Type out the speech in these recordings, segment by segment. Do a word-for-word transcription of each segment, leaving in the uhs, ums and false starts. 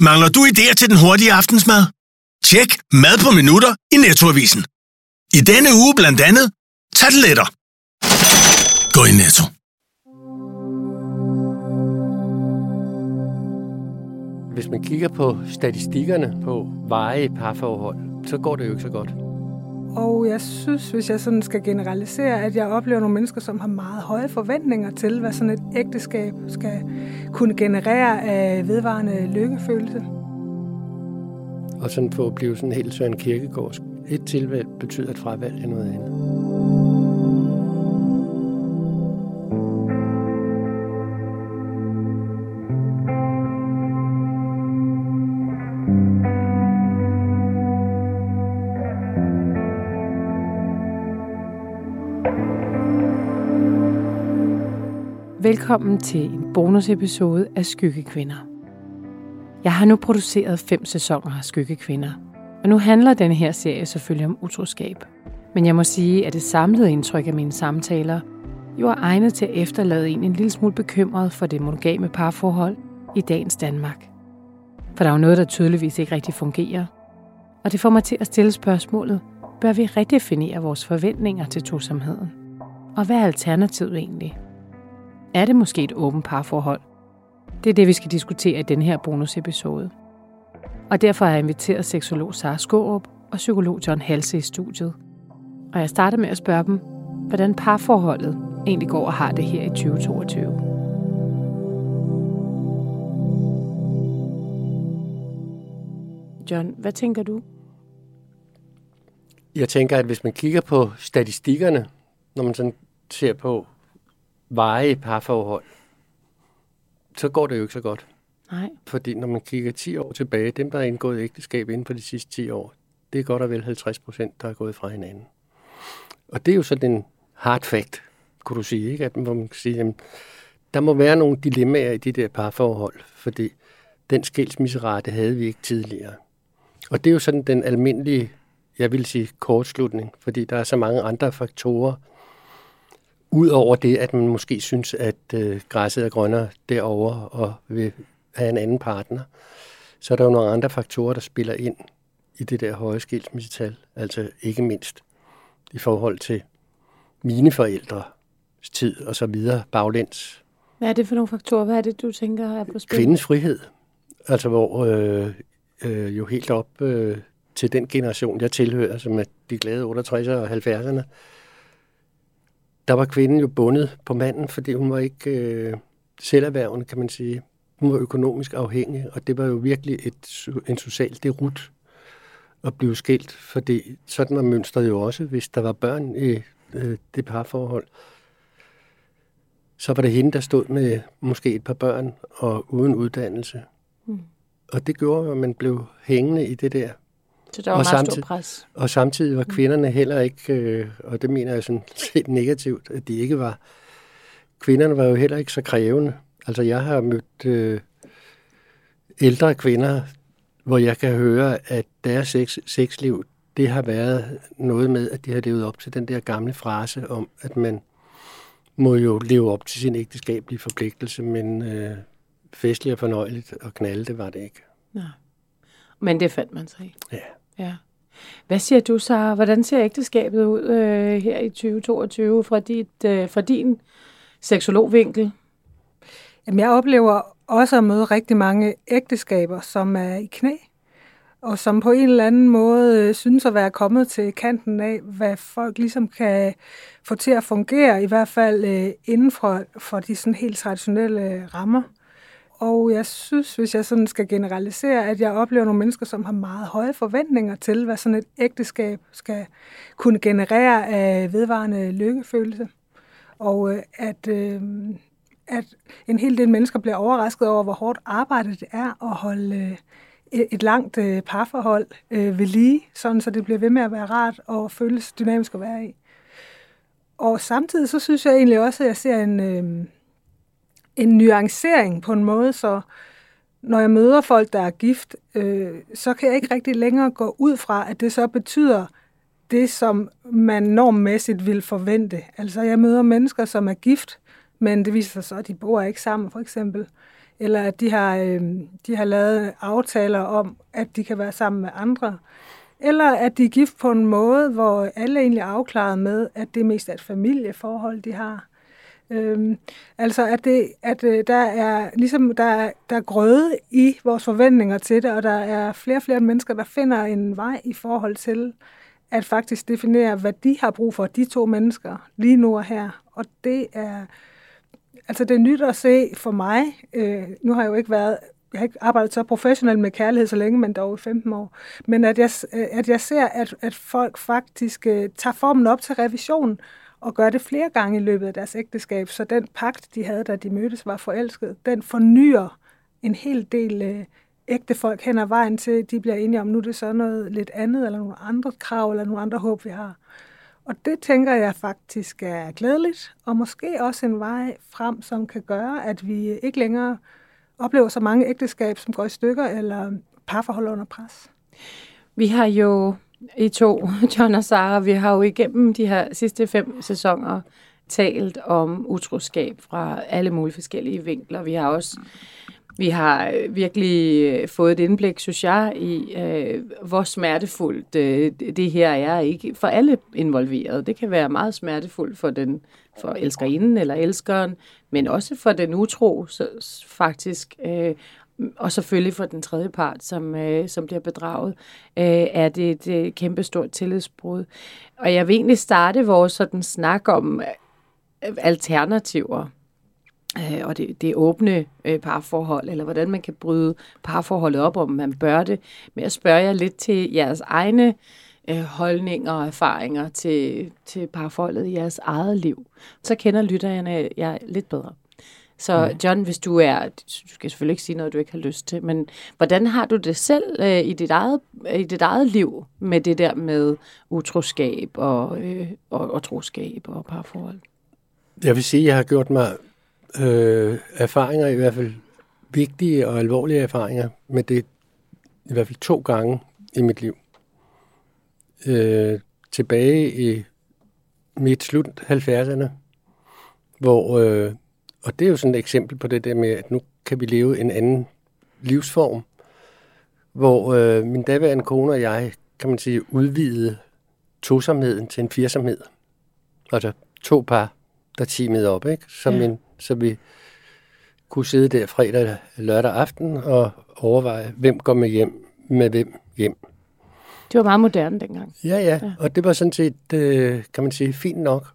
Mangler du idéer til den hurtige aftensmad? Tjek Mad på minutter i Netto-avisen. I denne uge blandt andet tarteletter. Gå i Netto. Hvis man kigger på statistikkerne på varige parforhold, så går det jo ikke så godt. Og jeg synes, hvis jeg sådan skal generalisere, at jeg oplever nogle mennesker, som har meget høje forventninger til, hvad sådan et ægteskab skal kunne generere af vedvarende lykkefølelse. Og sådan for at blive sådan helt Søren Kierkegaard. Et tilvalg betyder et fravalg af noget andet. Velkommen til en bonusepisode af Skyggekvinder. Jeg har nu produceret fem sæsoner af Skyggekvinder, og nu handler denne her serie selvfølgelig om utroskab. Men jeg må sige, at det samlede indtryk af mine samtaler jo er egnet til at efterlade en en lille smule bekymret for det monogame parforhold i dagens Danmark. For der er jo noget, der tydeligvis ikke rigtig fungerer. Og det får mig til at stille spørgsmålet, bør vi redefinere vores forventninger til tosomheden? Og hvad er alternativet egentlig? Er det måske et åbent parforhold? Det er det, vi skal diskutere i denne her bonusepisode. Og derfor har jeg inviteret seksolog Sara Skaarup og psykolog John Halse i studiet. Og jeg starter med at spørge dem, hvordan parforholdet egentlig går og har det her i tyve toogtyve. John, hvad tænker du? Jeg tænker, at hvis man kigger på statistikkerne, når man sådan ser på varige parforhold, så går det jo ikke så godt. Nej. Fordi når man kigger ti år tilbage, dem, der har indgået ægteskab inden for de sidste ti år, det er godt og vel halvtreds procent, der er gået fra hinanden. Og det er jo sådan en hard fact, kunne du sige, ikke? At hvor man kan sige, jamen, der må være nogle dilemmaer i de der parforhold, fordi den skilsmisserate havde vi ikke tidligere. Og det er jo sådan den almindelige, jeg vil sige, kortslutning, fordi der er så mange andre faktorer, udover det, at man måske synes, at øh, græsset er grønnere derovre og vil have en anden partner, så er der jo nogle andre faktorer, der spiller ind i det der høje skilsmissetal. Altså ikke mindst i forhold til mine forældres tid og så videre baglæns. Hvad er det for nogle faktorer? Hvad er det, du tænker er på spil? Kvindens frihed. Altså hvor øh, øh, jo helt op øh, til den generation, jeg tilhører, som er de glade otteogtresserne og halvfjerdserne, der var kvinden jo bundet på manden, fordi hun var ikke øh, selverhvervende, kan man sige. Hun var økonomisk afhængig, og det var jo virkelig et, en social derut at blive skilt, fordi sådan var mønstret jo også, hvis der var børn i øh, det parforhold. Så var det hende, der stod med måske et par børn og uden uddannelse. Mm. Og det gjorde, at man blev hængende i det der. Så der var og meget samtidig, stor pres. Og samtidig var kvinderne heller ikke, øh, og det mener jeg sådan set negativt, at de ikke var. Kvinderne var jo heller ikke så krævende. Altså jeg har mødt øh, ældre kvinder, hvor jeg kan høre, at deres sex, sexliv, det har været noget med, at de har levet op til den der gamle frase om, at man må jo leve op til sin ægteskabelige forpligtelse, men øh, festligt og fornøjeligt og knalde, det var det ikke. Ja. Men det fandt man sig i. Ja. Ja. Hvad siger du, Sara? Hvordan ser ægteskabet ud øh, her i tyve toogtyve fra, dit, øh, fra din seksologvinkel? Jamen, jeg oplever også at møde rigtig mange ægteskaber, som er i knæ, og som på en eller anden måde øh, synes at være kommet til kanten af, hvad folk ligesom kan få til at fungere, i hvert fald øh, inden for, for de sådan helt traditionelle rammer. Og jeg synes, hvis jeg sådan skal generalisere, at jeg oplever nogle mennesker, som har meget høje forventninger til, hvad sådan et ægteskab skal kunne generere af vedvarende lykkefølelse. Og at, øh, at en hel del mennesker bliver overrasket over, hvor hårdt arbejde det er at holde øh, et langt øh, parforhold øh, ved lige, sådan så det bliver ved med at være rart og føles dynamisk at være i. Og samtidig så synes jeg egentlig også, at jeg ser en... Øh, en nuancering på en måde, så når jeg møder folk, der er gift, øh, så kan jeg ikke rigtig længere gå ud fra, at det så betyder det, som man normmæssigt vil forvente. Altså, jeg møder mennesker, som er gift, men det viser sig så, at de bor ikke sammen, for eksempel. eller at de har, øh, de har lavet aftaler om, at de kan være sammen med andre, eller at de er gift på en måde, hvor alle egentlig er afklaret med, at det mest er et familieforhold, de har. Øhm, altså at, det, at øh, der er ligesom der er, der er grøde i vores forventninger til det, og der er flere og flere mennesker, der finder en vej i forhold til at faktisk definere, hvad de har brug for, de to mennesker, lige nu og her. Og det er, altså det er nyt at se for mig. Øh, nu har jeg jo ikke været, jeg har ikke arbejdet så professionelt med kærlighed så længe, men dog i femten år. Men at jeg, at jeg ser, at, at folk faktisk øh, tager formen op til revision, og gør det flere gange i løbet af deres ægteskab, så den pagt, de havde, da de mødtes, var forelsket, den fornyer en hel del øh, ægte folk hen ad vejen til, de bliver enige om, nu er det så noget lidt andet, eller nogle andre krav, eller nogle andre håb, vi har. Og det tænker jeg faktisk er glædeligt, og måske også en vej frem, som kan gøre, at vi ikke længere oplever så mange ægteskab, som går i stykker, eller parforhold under pres. Vi har jo I to, John og Sarah, vi har jo igennem de her sidste fem sæsoner talt om utroskab fra alle mulige forskellige vinkler. Vi har også vi har virkelig fået et indblik, synes jeg, i øh, hvor smertefuldt øh, det her er, ikke for alle involverede. Det kan være meget smertefuldt for den for elskerinden eller elskeren, men også for den utro, så, faktisk. Øh, og selvfølgelig for den tredje part, som, øh, som bliver bedraget, øh, er det et øh, kæmpestort tillidsbrud. Og jeg vil egentlig starte vores sådan snak om øh, alternativer, øh, og det, det åbne øh, parforhold, eller hvordan man kan bryde parforholdet op, om man bør det, med at spørge jer lidt til jeres egne øh, holdninger og erfaringer til, til parforholdet i jeres eget liv. Så kender lytterne jer lidt bedre. Så John, hvis du er, du skal selvfølgelig ikke sige noget, du ikke har lyst til, men hvordan har du det selv øh, i, dit eget, i dit eget liv med det der med utroskab og, øh, og, og troskab og parforhold? Jeg vil sige, at jeg har gjort mig øh, erfaringer, i hvert fald vigtige og alvorlige erfaringer med det, i hvert fald to gange i mit liv. Øh, tilbage i midt slut halvfjerdserne, hvor... Øh, Og det er jo sådan et eksempel på det der med, at nu kan vi leve en anden livsform, hvor øh, min daværende kone og jeg, kan man sige, udvidede tosomheden til en firsomhed. Altså to par, der teamede op, ikke? Så, ja. min, så vi kunne sidde der fredag lørdag aften og overveje, hvem går med hjem med hvem hjem. Det var meget moderne dengang. Ja, ja, ja. Og det var sådan set, øh, kan man sige, fint nok.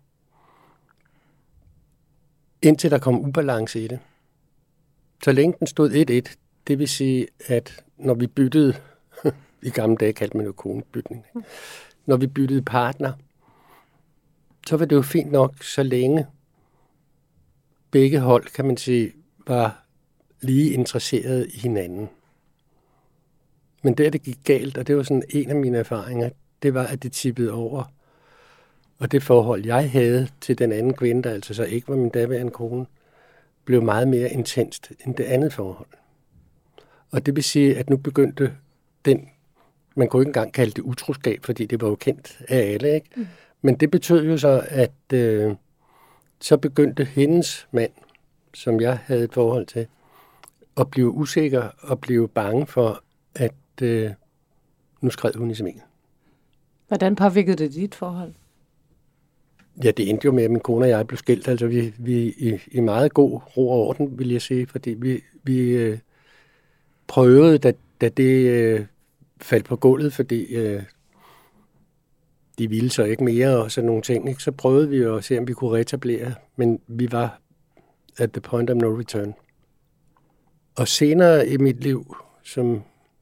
Indtil der kom ubalance i det. Så længe den stod et et, det vil sige, at når vi byttede, i gamle dage kaldte man jo konebytning, når vi byttede partner, så var det jo fint nok, så længe begge hold, kan man sige, var lige interesserede i hinanden. Men der det gik galt, og det var sådan en af mine erfaringer, det var, at det tippede over. Og det forhold, jeg havde til den anden kvinde, der altså så ikke var min daværende kone, blev meget mere intenst end det andet forhold. Og det vil sige, at nu begyndte den, man kunne ikke engang kalde det utroskab, fordi det var jo kendt af alle, ikke? Mm. Men det betød jo så, at øh, så begyndte hendes mand, som jeg havde et forhold til, at blive usikker og blive bange for, at øh, nu skred hun i sminget. Hvordan påvirkede det dit forhold? Ja, det endte jo med, at min kone og jeg blev skilt. Altså, vi, vi i, i meget god ro og orden, vil jeg sige, fordi vi, vi øh, prøvede, da, da det øh, faldt på gulvet, fordi øh, de ville så ikke mere og sådan nogle ting, ikke? Så prøvede vi jo at se, om vi kunne reetablere, men vi var at the point of no return. Og senere i mit liv, som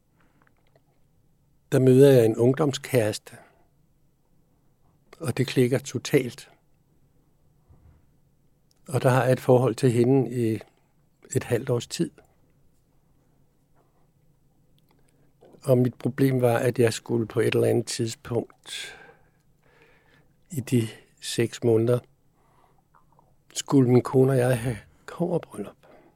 der møder jeg en ungdomskæreste, og det klikker totalt. Og der har jeg et forhold til hende i et halvt års tid. Og mit problem var, at jeg skulle på et eller andet tidspunkt i de seks måneder, skulle min kone og jeg have kobberbryllup.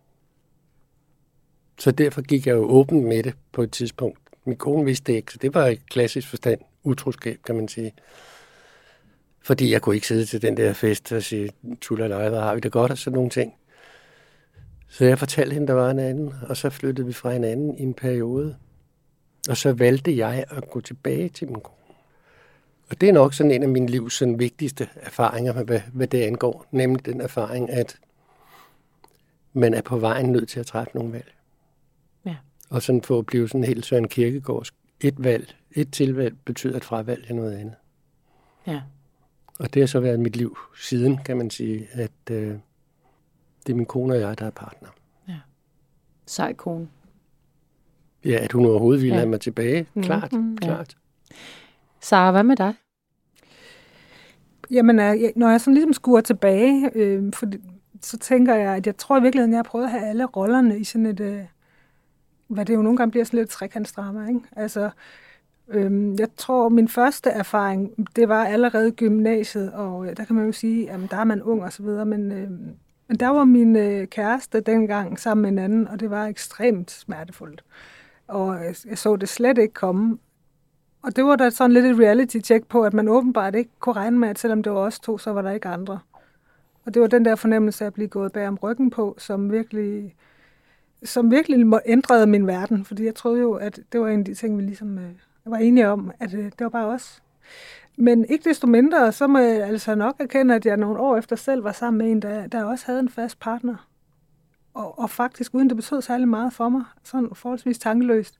Så derfor gik jeg jo åben med det på et tidspunkt. Min kone vidste det ikke, så det var i klassisk forstand utroskab, kan man sige. Fordi jeg kunne ikke sidde til den der fest og sige, tuller dig, hvor har vi det godt, og sådan nogle ting. Så jeg fortalte hende, der var en anden, og så flyttede vi fra hinanden i en periode. Og så valgte jeg at gå tilbage til min kone. Og det er nok sådan en af mine livs sådan vigtigste erfaringer, hvad, hvad det angår. Nemlig den erfaring, at man er på vejen nødt til at træffe nogle valg. Ja. Og sådan for at blive sådan helt Søren Kierkegaards. Et valg, et tilvalg betyder et fravalg af noget andet. Ja. Og det har så været mit liv siden, kan man sige, at øh, det er min kone og jeg, der er partner. Ja. Sej kone. Ja, at hun overhovedet ville ja. have mig tilbage. Klart, mm-hmm. klart. Ja. Sara, hvad med dig? Jamen, når jeg sådan ligesom skuer tilbage, øh, for, så tænker jeg, at jeg tror i virkeligheden, jeg har prøvet at have alle rollerne i sådan et, øh, hvad det jo nogle gange bliver sådan lidt trekantsdrama, ikke? Altså, øh, jeg tror, min første erfaring, det var allerede gymnasiet, og øh, der kan man jo sige, at der er man ung og så videre, men, øh, men der var min øh, kæreste dengang sammen med en anden, og det var ekstremt smertefuldt. Og øh, jeg så det slet ikke komme. Og det var da sådan lidt et reality-check på, at man åbenbart ikke kunne regne med, at selvom det var os to, så var der ikke andre. Og det var den der fornemmelse af at blive gået bag om ryggen på, som virkelig, som virkelig ændrede min verden. Fordi jeg troede jo, at det var en af de ting, vi ligesom øh, var enige om, at øh, det var bare os. Men ikke desto mindre, så må jeg altså nok erkende, at jeg nogle år efter selv var sammen med en, der, der også havde en fast partner. Og, og faktisk uden det betød særlig meget for mig. Sådan forholdsvis tankeløst.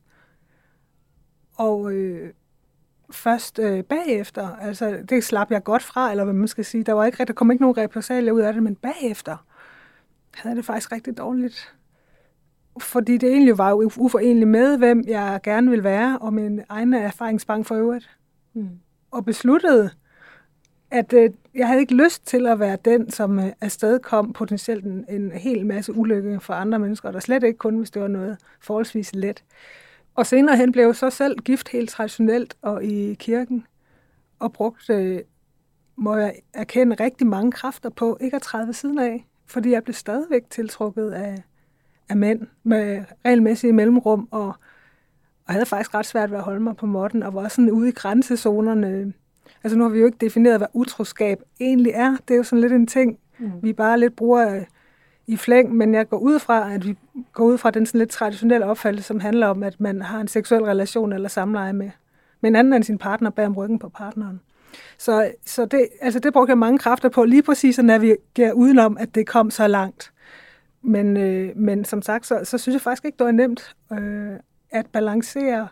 Og øh, først øh, bagefter, altså det slap jeg godt fra, eller hvad man skal sige, der var ikke, der kom ikke nogen repressalier ud af det, men bagefter havde det faktisk rigtig dårligt. Fordi det egentlig var jo uforenligt med, hvem jeg gerne ville være, og min egen erfaringsbank for øvrigt. Mm. Og besluttede, at øh, jeg havde ikke lyst til at være den, som øh, afsted kom potentielt en, en hel masse ulykke for andre mennesker, og der slet ikke kun, hvis det var noget forholdsvis let. Og senere hen blev jeg så selv gift helt traditionelt og i kirken, og brugte, må jeg erkende, rigtig mange kræfter på ikke at træde ved siden af, fordi jeg blev stadigvæk tiltrukket af, af mænd med regelmæssige mellemrum, og, og havde faktisk ret svært ved at holde mig på måtten, og var sådan ude i grænsezonerne. Altså nu har vi jo ikke defineret, hvad utroskab egentlig er. Det er jo sådan lidt en ting, mm. vi bare lidt bruger i flæng, men jeg går ud fra, at vi går ud fra den sådan lidt traditionelle opfattelse, som handler om, at man har en seksuel relation eller samleje med, med en anden end sin partner bag om ryggen på partneren. Så, så det, altså det brugte jeg mange kræfter på, lige præcis at navigere udenom, at det kom så langt. Men, øh, men som sagt, så, så synes jeg faktisk ikke, det var nemt øh, at balancere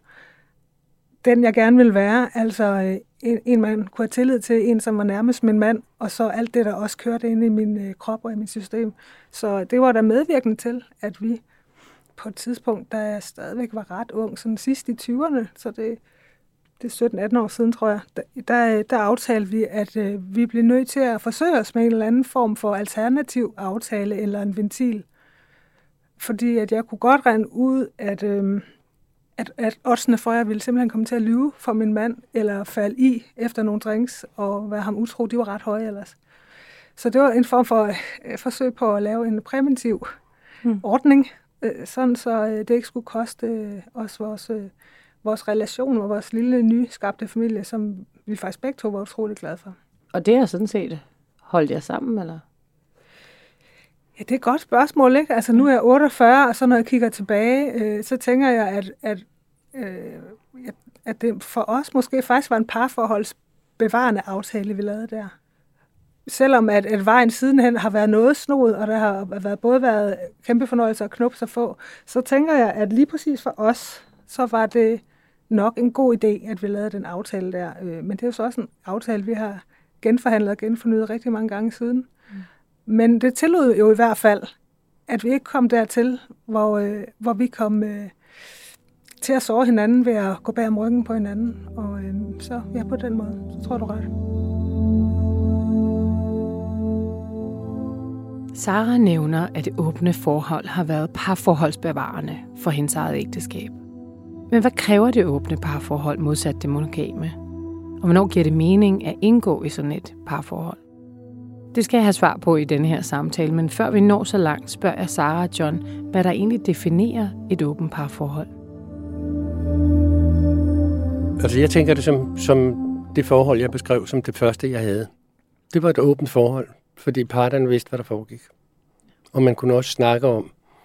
den, jeg gerne vil være, altså øh, en, en, man kunne have tillid til, en, som var nærmest min mand, og så alt det, der også kørte ind i min øh, krop og i mit system. Så det var der medvirkende til, at vi på et tidspunkt, da jeg stadigvæk var ret ung, sådan sidst i tyverne, så det, det er sytten atten år siden, tror jeg, der, der, der aftalte vi, at øh, vi blev nødt til at forsøge os med en eller anden form for alternativ aftale eller en ventil. Fordi at jeg kunne godt regne ud, at... Øh, at, at oddsene for, at jeg ville simpelthen komme til at lyve for min mand, eller falde i efter nogle drinks, og være ham utro, de var ret høje ellers. Så det var en form for øh, forsøg på at lave en præventiv mm. ordning, øh, sådan så øh, det ikke skulle koste øh, os vores, øh, vores relation og vores lille nyskabte familie, som vi faktisk begge to var utrolig glade for. Og det er sådan set holdt jer sammen, eller? Ja, det er et godt spørgsmål, ikke? Altså, nu er jeg otteogfyrre, og så når jeg kigger tilbage, øh, så tænker jeg, at, at, øh, at det for os måske faktisk var en parforholdsbevarende aftale, vi lavede der. Selvom at, at vejen sidenhen har været noget snoet, og der har været, både været kæmpe fornøjelse og knups at få, så tænker jeg, at lige præcis for os, så var det nok en god idé, at vi lavede den aftale der. Øh, men det er jo så også en aftale, vi har genforhandlet og genfornyet rigtig mange gange siden. Mm. Men det tillod jo i hvert fald, at vi ikke kom dertil, hvor, øh, hvor vi kom øh, til at såre hinanden ved at gå bag om ryggen på hinanden. Og øh, så ja, på den måde, så tror du ret. Sara nævner, at det åbne forhold har været parforholdsbevarende for hendes eget ægteskab. Men hvad kræver det åbne parforhold modsat det monogame? Og hvornår giver det mening at indgå i sådan et parforhold? Det skal jeg have svar på i denne her samtale, men før vi når så langt, spørger jeg Sara og John, hvad der egentlig definerer et åbent parforhold. Altså jeg tænker det som, som det forhold, jeg beskrev som det første, jeg havde. Det var et åbent forhold, fordi parterne vidste, hvad der foregik. Og man kunne også snakke om,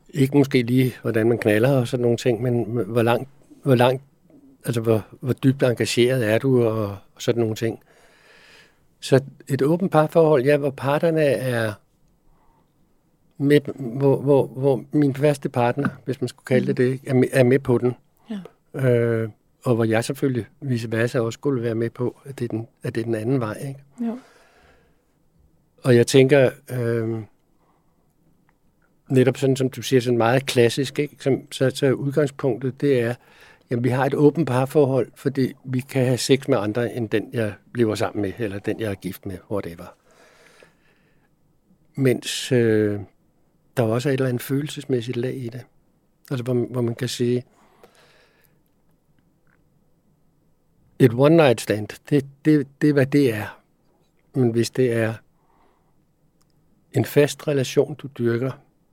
ikke måske lige, hvordan man knalder og sådan nogle ting, men hvor langt, hvor langt, altså hvor, hvor dybt engageret er du og, og sådan nogle ting. Så et åbent parforhold, ja, hvor parterne er med, hvor, hvor, hvor min faste partner, hvis man skulle kalde det det, er med, er med på den. Ja. Øh, og hvor jeg selvfølgelig, vice versa, også skulle være med på, at det er den, at det er den anden vej. Ikke? Ja. Og jeg tænker, øh, netop sådan, som du siger, sådan meget klassisk, ikke? Som, så, så udgangspunktet, det er, jamen vi har et åbent parforhold, fordi vi kan have sex med andre, end den, jeg lever sammen med, eller den, jeg er gift med, whatever. Mens øh, der også er et eller andet følelsesmæssigt lag i det. Altså, hvor, hvor man kan sige, et one night stand, det, det, det er, hvad det er. Men hvis det er en fast relation, du dyrker,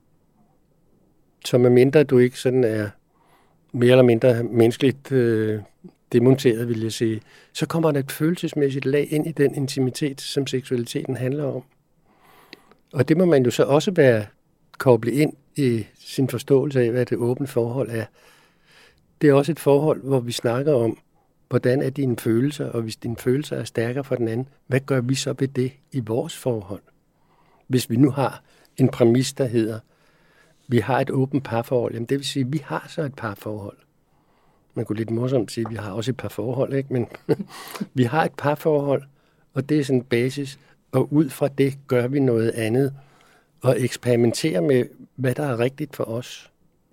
så medmindre du ikke sådan er mere eller mindre menneskeligt øh, demonteret, vil jeg sige, så kommer der et følelsesmæssigt lag ind i den intimitet, som seksualiteten handler om. Og det må man jo så også være koblet ind i sin forståelse af, hvad det åbne forhold er. Det er også et forhold, hvor vi snakker om, hvordan er dine følelser, og hvis dine følelser er stærkere for den anden, hvad gør vi så ved det i vores forhold? Hvis vi nu har en præmis, der hedder, vi har et åbent parforhold, jamen det vil sige, at vi har så et parforhold. Man kunne lidt morsomt sige, at vi har også et par forhold, ikke? Men vi har et parforhold, og det er sådan en basis, og ud fra det gør vi noget andet, og eksperimenterer med, hvad der er rigtigt for os.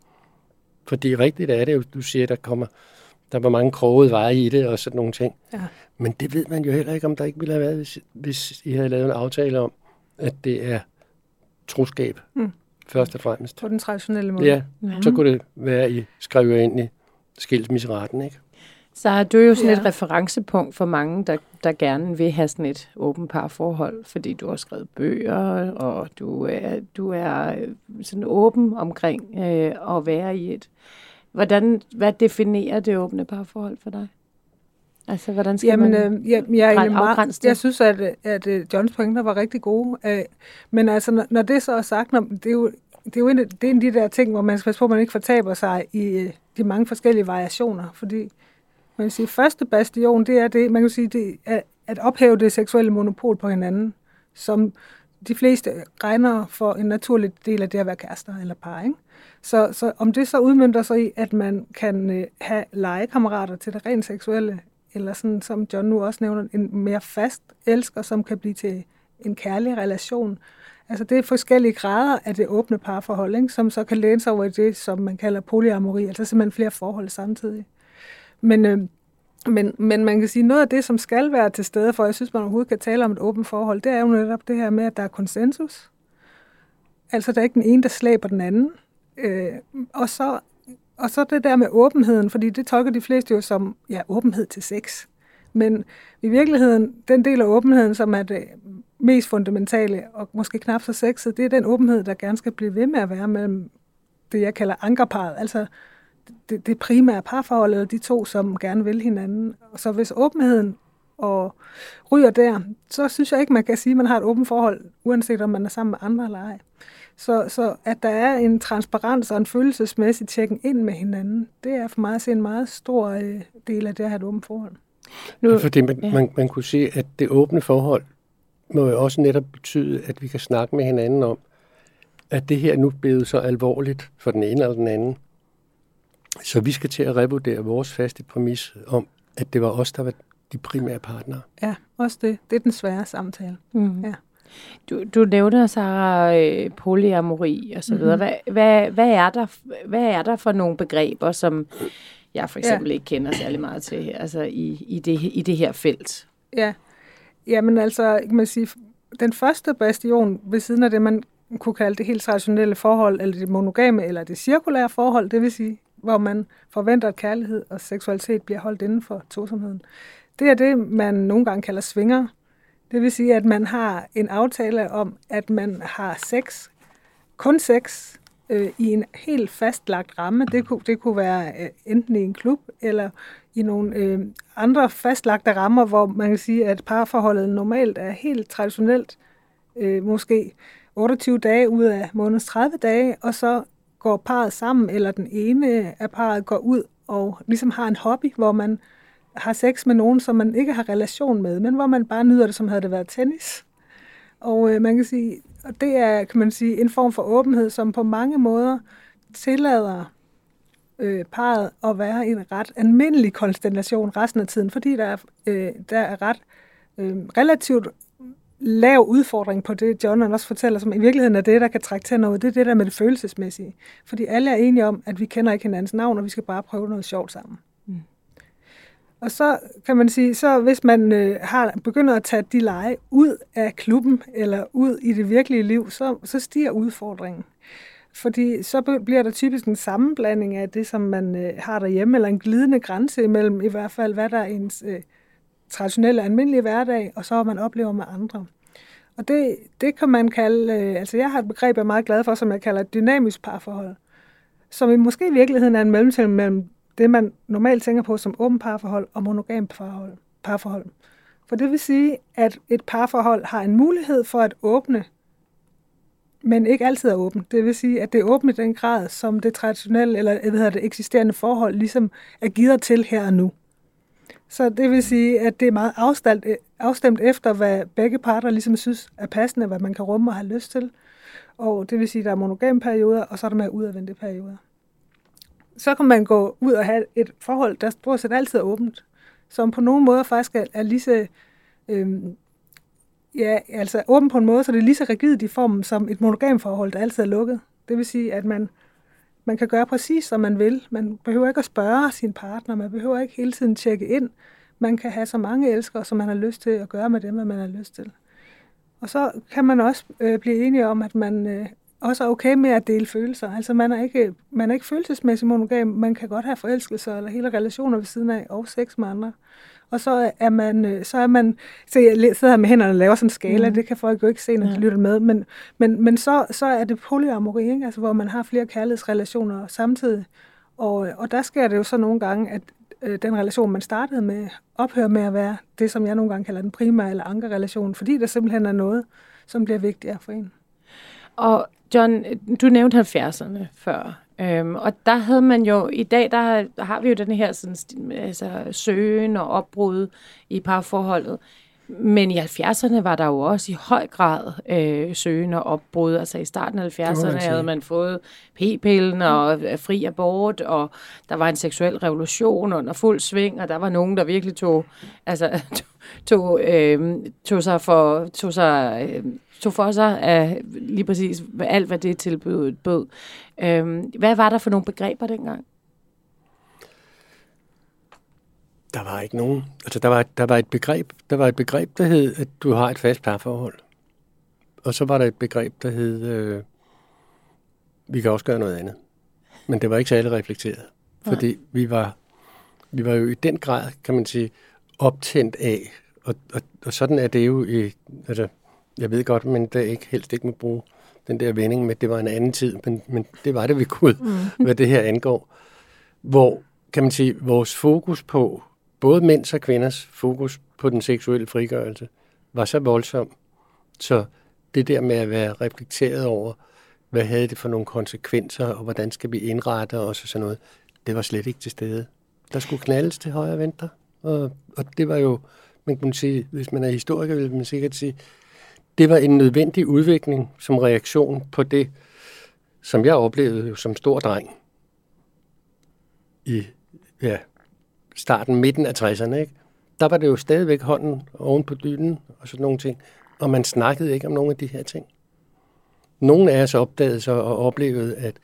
Fordi rigtigt er det jo, du siger, der kommer, der var mange krogede veje i det, og sådan nogle ting. Ja. Men det ved man jo heller ikke, om der ikke ville have været, hvis, hvis I havde lavet en aftale om, at det er troskab, mm. først og fremmest. På den traditionelle måde. Ja, mm. så kunne det være, at I skriver ind i skilsmisseretten, ikke? Så er du jo sådan ja. et referencepunkt for mange, der, der gerne vil have sådan et åbent parforhold, fordi du har skrevet bøger, og du er, du er sådan åben omkring øh, at være i et. Hvordan, hvad definerer det åbne parforhold for dig? Altså, hvordan skal Jamen, man øh, jeg, jeg, er meget, jeg synes, at, at, at Johns pointer var rigtig gode. Øh, men altså, når, når det så er sagt, når, det er jo, det er jo en, det er en af de der ting, hvor man skal passe på, at man ikke fortaber sig i de mange forskellige variationer. Fordi man kan sige, første bastion, det er det, man kan sige, det er at ophæve det seksuelle monopol på hinanden, som de fleste regner for en naturlig del af det at være kærester eller par, ikke? Så, så om det så udmønter sig i, at man kan øh, have legekammerater til det rent seksuelle, eller sådan, som John nu også nævner, en mere fast elsker, som kan blive til en kærlig relation. Altså det er forskellige grader af det åbne parforhold, ikke? Som så kan læne sig over i det, som man kalder polyamori, altså simpelthen flere forhold samtidig. Men, øh, men, men man kan sige, noget af det, som skal være til stede, for jeg synes, man overhovedet kan tale om et åbent forhold, det er jo netop det her med, at der er konsensus. Altså der er ikke den ene, der slæber den anden. Øh, og, så, og så det der med åbenheden, fordi det tolker de fleste jo som ja, åbenhed til sex. Men i virkeligheden, den del af åbenheden, som er det mest fundamentale og måske knap så sexet, det er den åbenhed, der gerne skal blive ved med at være mellem det, jeg kalder ankerparret, altså det, det primære parforhold, eller de to, som gerne vil hinanden. Så hvis åbenheden og ryger der, så synes jeg ikke, man kan sige, at man har et åbent forhold, uanset om man er sammen med andre eller ej. Så, så at der er en transparens og en følelsesmæssig tjekken ind med hinanden, det er for mig at se en meget stor øh, del af det at have et åbent forhold. Nu, Fordi man, ja. man, man kunne sige, at det åbne forhold må jo også netop betyde, at vi kan snakke med hinanden om, at det her nu bliver så alvorligt for den ene eller den anden. Så vi skal til at revurdere vores faste præmis om, at det var os, der var de primære partnere. Ja, også det. Det er den svære samtale. Mm. Ja. Du, du nævner, Sarah, øh, polyamori og så videre. Mm-hmm. Hvad, hvad, hvad, er der, hvad er der for nogle begreber, som jeg for eksempel ja. ikke kender særlig meget til her, altså i, i, det, i det her felt? Ja, jamen altså, kan man sige, den første bastion ved siden af det, man kunne kalde det helt traditionelle forhold, eller det monogame, eller det cirkulære forhold, det vil sige, hvor man forventer, at kærlighed og seksualitet bliver holdt inden for tosomheden. Det er det, man nogle gange kalder swinger. Det vil sige, at man har en aftale om, at man har sex, kun sex, øh, i en helt fastlagt ramme. Det kunne, det kunne være øh, enten i en klub, eller i nogle øh, andre fastlagte rammer, hvor man kan sige, at parforholdet normalt er helt traditionelt, øh, måske otteogtyve dage ud af månedens tredive dage, og så går parret sammen, eller den ene af parret går ud og ligesom har en hobby, hvor man har sex med nogen, som man ikke har relation med, men hvor man bare nyder det, som havde det været tennis. Og øh, man kan sige, og det er, kan man sige, en form for åbenhed, som på mange måder tillader øh, parret at være i en ret almindelig konstellation resten af tiden, fordi der er, øh, der er ret øh, relativt lav udfordring på det, John også fortæller, som i virkeligheden er det, der kan trække til noget. Det er det der med det følelsesmæssige. Fordi alle er enige om, at vi kender ikke hinandens navn, og vi skal bare prøve noget sjovt sammen. Mm. Og så kan man sige, så hvis man øh, har begynder at tage de lege ud af klubben, eller ud i det virkelige liv, så, så stiger udfordringen. Fordi så bliver der typisk en sammenblanding af det, som man øh, har derhjemme, eller en glidende grænse imellem i hvert fald, hvad der er ens øh, traditionelle, almindelige hverdag, og så man oplever med andre. Og det, det kan man kalde, øh, altså jeg har et begreb, jeg er meget glad for, som jeg kalder et dynamisk parforhold, som måske i virkeligheden er en mellemting mellem det, man normalt tænker på som åbent parforhold og monogam parforhold. parforhold. For det vil sige, at et parforhold har en mulighed for at åbne, men ikke altid er åbent. Det vil sige, at det er åbent i den grad, som det traditionelle eller hvad hedder det, eksisterende forhold ligesom er givet til her og nu. Så det vil sige, at det er meget afstemt, afstemt efter, hvad begge parter ligesom synes er passende, hvad man kan rumme og have lyst til. Og det vil sige, at der er monogame perioder, og så er der mere udadvendte perioder. Så kan man gå ud og have et forhold, der stort set altid er åbent, som på nogle måder faktisk er, er lige så, øhm, ja, altså åbent på en måde, så det er lige så rigidt i formen som et monogam forhold, der altid er lukket. Det vil sige, at man Man kan gøre præcis, som man vil. Man behøver ikke at spørge sin partner. Man behøver ikke hele tiden tjekke ind. Man kan have så mange elskere, som man har lyst til at gøre med dem, hvad man har lyst til. Og så kan man også øh, blive enige om, at man øh, også er okay med at dele følelser. Altså man er ikke, man er ikke følelsesmæssigt monogam. Man kan godt have forelskelser eller hele relationer ved siden af, og sex med andre. Og så er man, så er man, så jeg sidder med hænderne og laver sådan en skala, mm. det kan folk jo ikke se, når de ja. lytter med, men, men, men så, så er det polyamori, ikke? Altså, hvor man har flere kærlighedsrelationer samtidig, og, og der sker det jo så nogle gange, at øh, den relation, man startede med, ophører med at være det, som jeg nogle gange kalder den primære eller ankerrelation, fordi der simpelthen er noget, som bliver vigtigere for en. Og John, du nævnte halvfjerdserne før. Øhm, og der havde man jo, i dag der har vi jo den her sådan, altså, søgen og opbrud i parforholdet. Men i halvfjerdserne var der jo også i høj grad øh, søgen og opbrud. Altså i starten af halvfjerdserne havde man fået p-pillen og fri abort, og der var en seksuel revolution under fuld sving, og der var nogen, der virkelig tog, altså, tog, øh, tog sig for... Tog sig, øh, tog for sig af lige præcis alt, hvad det tilbød bød. Øhm, hvad var der for nogle begreber dengang? Der var ikke nogen. Altså, der var, der var et begreb, der var et begreb, der hed, at du har et fast parforhold. Og så var der et begreb, der hed, øh, vi kan også gøre noget andet. Men det var ikke særlig reflekteret. Fordi Nej. vi var, vi var jo i den grad, kan man sige, optændt af. Og, og, og sådan er det jo i... Altså, jeg ved godt, men det er ikke helst ikke må bruge den der vending med, at det var en anden tid, men, men det var det, vi kunne, mm. hvad det her angår. Hvor, kan man sige, vores fokus på, både mænds og kvinders fokus på den seksuelle frigørelse, var så voldsom, så det der med at være reflekteret over, hvad havde det for nogle konsekvenser, og hvordan skal vi indrette os og sådan noget, det var slet ikke til stede. Der skulle knaldes til højre og venstre, og, og det var jo, man kan sige, hvis man er historiker, vil man sikkert sige, det var en nødvendig udvikling som reaktion på det, som jeg oplevede jo som stor dreng i ja, starten, midten af tresserne. Ikke? Der var det jo stadigvæk hånden oven på dynen og sådan nogle ting, og man snakkede ikke om nogle af de her ting. Nogle af os opdagede så og oplevede, at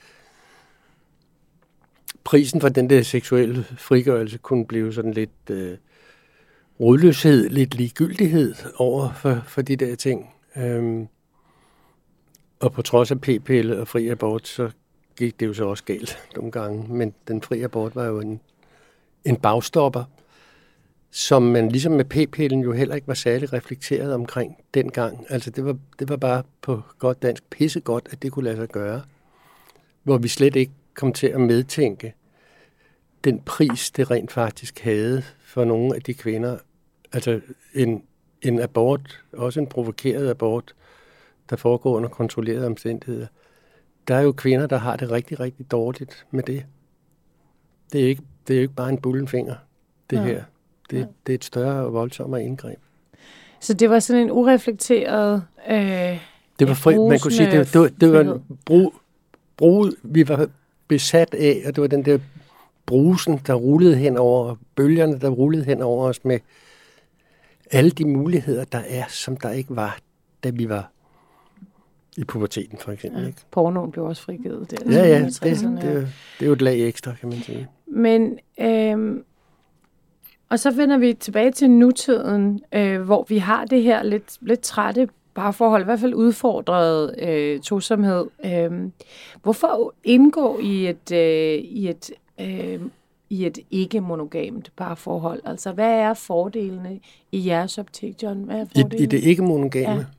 prisen for den der seksuelle frigørelse kunne blive sådan lidt øh, rodløshed, lidt ligegyldighed over for, for de der ting. Øhm, og på trods af p-pille og fri abort, så gik det jo så også galt nogle gange. Men den fri abort var jo en, en bagstopper, som man ligesom med p-pillen jo heller ikke var særlig reflekteret omkring dengang. Altså det var, det var bare på godt dansk pissegodt, at det kunne lade sig gøre. Hvor vi slet ikke kom til at medtænke den pris, det rent faktisk havde for nogle af de kvinder. Altså en, en abort, også en provokeret abort, der foregår under kontrollerede omstændigheder, der er jo kvinder, der har det rigtig, rigtig dårligt med det. Det er ikke, det er jo ikke bare en bullenfinger, det ja. her. Det, ja. det er et større og voldsommere indgreb. Så det var sådan en ureflekteret øh, det var fri, man kunne sige, det, det var, det var en brug, brug, vi var besat af, og det var den der brusen, der rullede hen over, bølgerne, der rullede hen over os med alle de muligheder, der er, som der ikke var, da vi var i puberteten, for eksempel. Ja, ikke? Pornoen blev også frigivet. Det, ja, ja, det, det, det, det er jo et lag ekstra, kan man sige. Men, øhm, og så vender vi tilbage til nutiden, øh, hvor vi har det her lidt, lidt trætte parforhold, i hvert fald udfordret øh, tosomhed. Øh, hvorfor indgå i et, øh, i et, øh, i et ikke-monogamt parforhold? Altså, hvad er fordelene i jeres optik, John? Hvad er fordelene? I, i det ikke-monogame? Ja.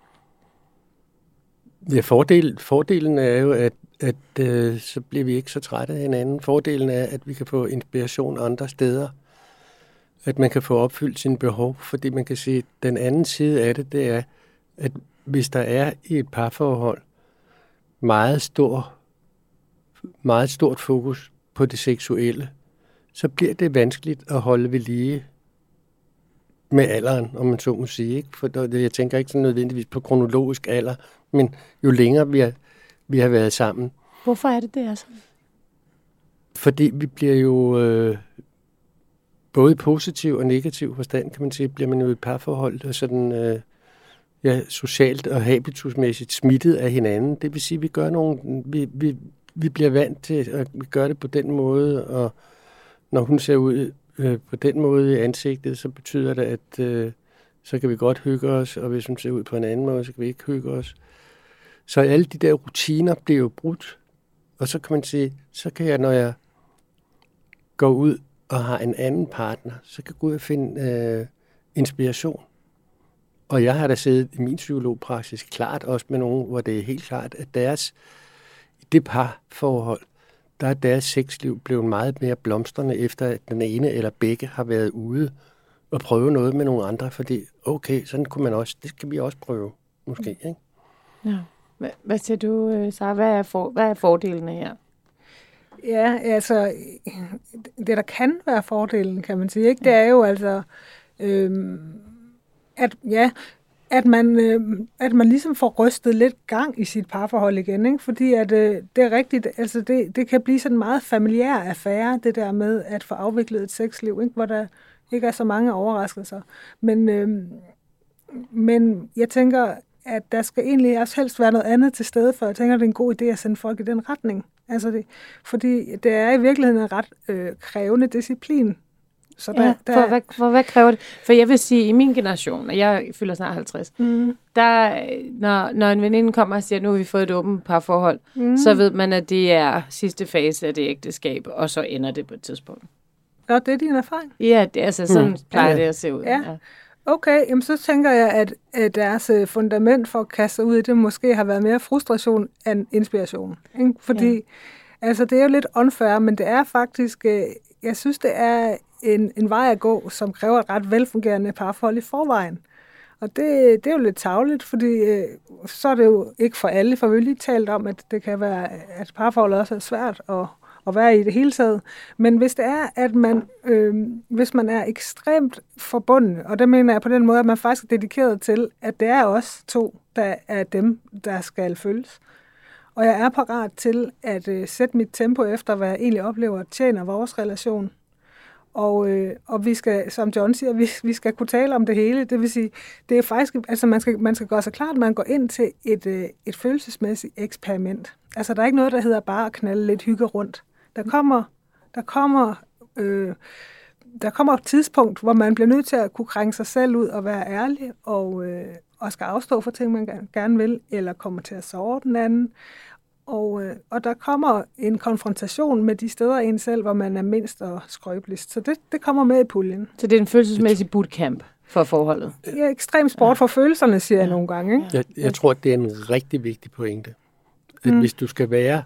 Ja, fordel, fordelen er jo, at, at øh, så bliver vi ikke så trætte af hinanden. Fordelen er, at vi kan få inspiration andre steder. At man kan få opfyldt sine behov, fordi man kan sige, at den anden side af det, det er, at hvis der er i et parforhold meget, stor, meget stort fokus på det seksuelle, så bliver det vanskeligt at holde ved lige med alderen, om man så må sige. Ikke? For jeg tænker ikke så nødvendigvis på kronologisk alder, men jo længere vi har, vi har været sammen. Hvorfor er det det, altså? Fordi vi bliver jo øh, både positiv og negativ forstand, kan man sige, bliver man jo et parforhold, og sådan øh, ja, socialt og habitusmæssigt smittet af hinanden. Det vil sige, at vi gør nogle, vi, vi, vi bliver vant til at gøre det på den måde, og når hun ser ud øh, på den måde i ansigtet, så betyder det, at øh, så kan vi godt hygge os, og hvis hun ser ud på en anden måde, så kan vi ikke hygge os. Så alle de der rutiner bliver jo brudt, og så kan man sige, så kan jeg, når jeg går ud og har en anden partner, så kan jeg gå ud og finde øh, inspiration. Og jeg har da siddet i min psykologpraksis klart også med nogen, hvor det er helt klart, at deres, i det parforhold, der er deres sexliv blevet meget mere blomstrende, efter at den ene eller begge har været ude og prøve noget med nogle andre, fordi okay, sådan kunne man også, det skal vi også prøve, måske, ikke? Ja. Hvad, hvad siger du, Sara? Hvad er, for, hvad er fordelene her? Ja, altså, det der kan være fordelen, kan man sige, ikke? Det er jo altså, øhm, at, ja, at man, øh, at man ligesom får rystet lidt gang i sit parforhold igen, ikke? Fordi at, øh, det er rigtigt, altså det, det kan blive sådan en meget familiær affære, det der med at få afviklet et sexliv, ikke? Hvor der ikke er så mange overraskelser. Men, øh, men jeg tænker, at der skal egentlig også helst være noget andet til stede, for jeg tænker, at det er en god idé at sende folk i den retning. Altså det, fordi det er i virkeligheden en ret øh, krævende disciplin. Så der, ja, der, for, hvad, for hvad kræver det? For jeg vil sige, i min generation, og jeg fylder snart halvtreds, mm. der, når, når en veninde kommer og siger, nu har vi fået et åbent parforhold, mm. så ved man, at det er sidste fase af det ægteskab, og så ender det på et tidspunkt. Ja, det er din erfaring? Ja, det, altså sådan mm. plejer ja. det at se ud. Ja. Ja. Okay, jamen så tænker jeg, at, at deres fundament for at kaste sig ud i det måske har været mere frustration end inspiration. Ikke? Fordi ja. altså, det er jo lidt unfair, men det er faktisk, jeg synes, det er en, en vej at gå, som kræver et ret velfungerende parforhold i forvejen. Og det, det er jo lidt tarveligt, fordi så er det jo ikke for alle, for vi har lige talt om, at det kan være, at parforholdet også er svært at at være i det hele taget. Men hvis det er, at man, øh, hvis man er ekstremt forbundet, og det mener jeg på den måde, at man faktisk er dedikeret til, at det er os to, der er dem, der skal følges. Og jeg er parat til at øh, sætte mit tempo efter, hvad jeg egentlig oplever tjener vores relation. Og, øh, og vi skal, som John siger, vi, vi skal kunne tale om det hele. Det vil sige, det er faktisk, altså man skal, man skal gøre sig klart, at man går ind til et, øh, et følelsesmæssigt eksperiment. Altså der er ikke noget, der hedder bare at knalde lidt hygge rundt. Der kommer, der kommer, øh, der kommer et tidspunkt, hvor man bliver nødt til at kunne krænge sig selv ud og være ærlig, og, øh, og skal afstå for ting, man gerne vil, eller kommer til at sove den anden. Og, øh, og der kommer en konfrontation med de steder i en selv, hvor man er mindst og skrøbeligst. Så det, det kommer med i puljen. Så det er en følelsesmæssig bootcamp for forholdet? Ja, ekstrem sport for følelserne, siger jeg nogle gange. Ikke? Jeg, jeg tror, det er en rigtig vigtig pointe. At mm. hvis du skal være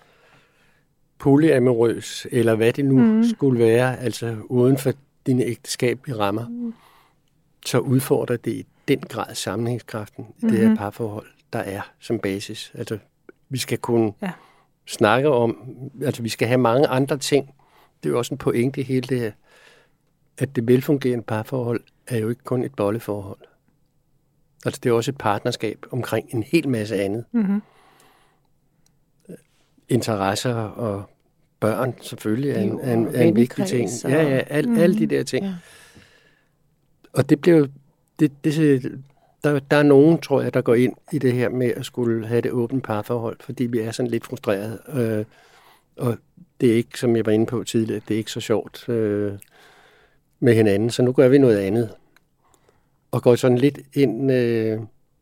polyamorøs, eller hvad det nu mm. skulle være, altså uden for dine ægteskabelige rammer, mm. så udfordrer det i den grad sammenhængskraften i mm-hmm. det her parforhold, der er som basis. Altså vi skal kunne ja. snakke om, altså vi skal have mange andre ting. Det er jo også en pointe i hele det her, at det velfungerende parforhold er jo ikke kun et bolleforhold. Altså det er også et partnerskab omkring en hel masse andet. Mm-hmm. Interesser og børn selvfølgelig er en, er en, er en vigtig ting. Ja, ja, al, mm-hmm. alle de der ting. Ja. Og det bliver det, det, der, der er nogen, tror jeg, der går ind i det her med at skulle have det åbent parforhold, fordi vi er sådan lidt frustrerede. Øh, og det er ikke, som jeg var inde på tidligere, det er ikke så sjovt øh, med hinanden, så nu gør vi noget andet. Og går sådan lidt ind øh,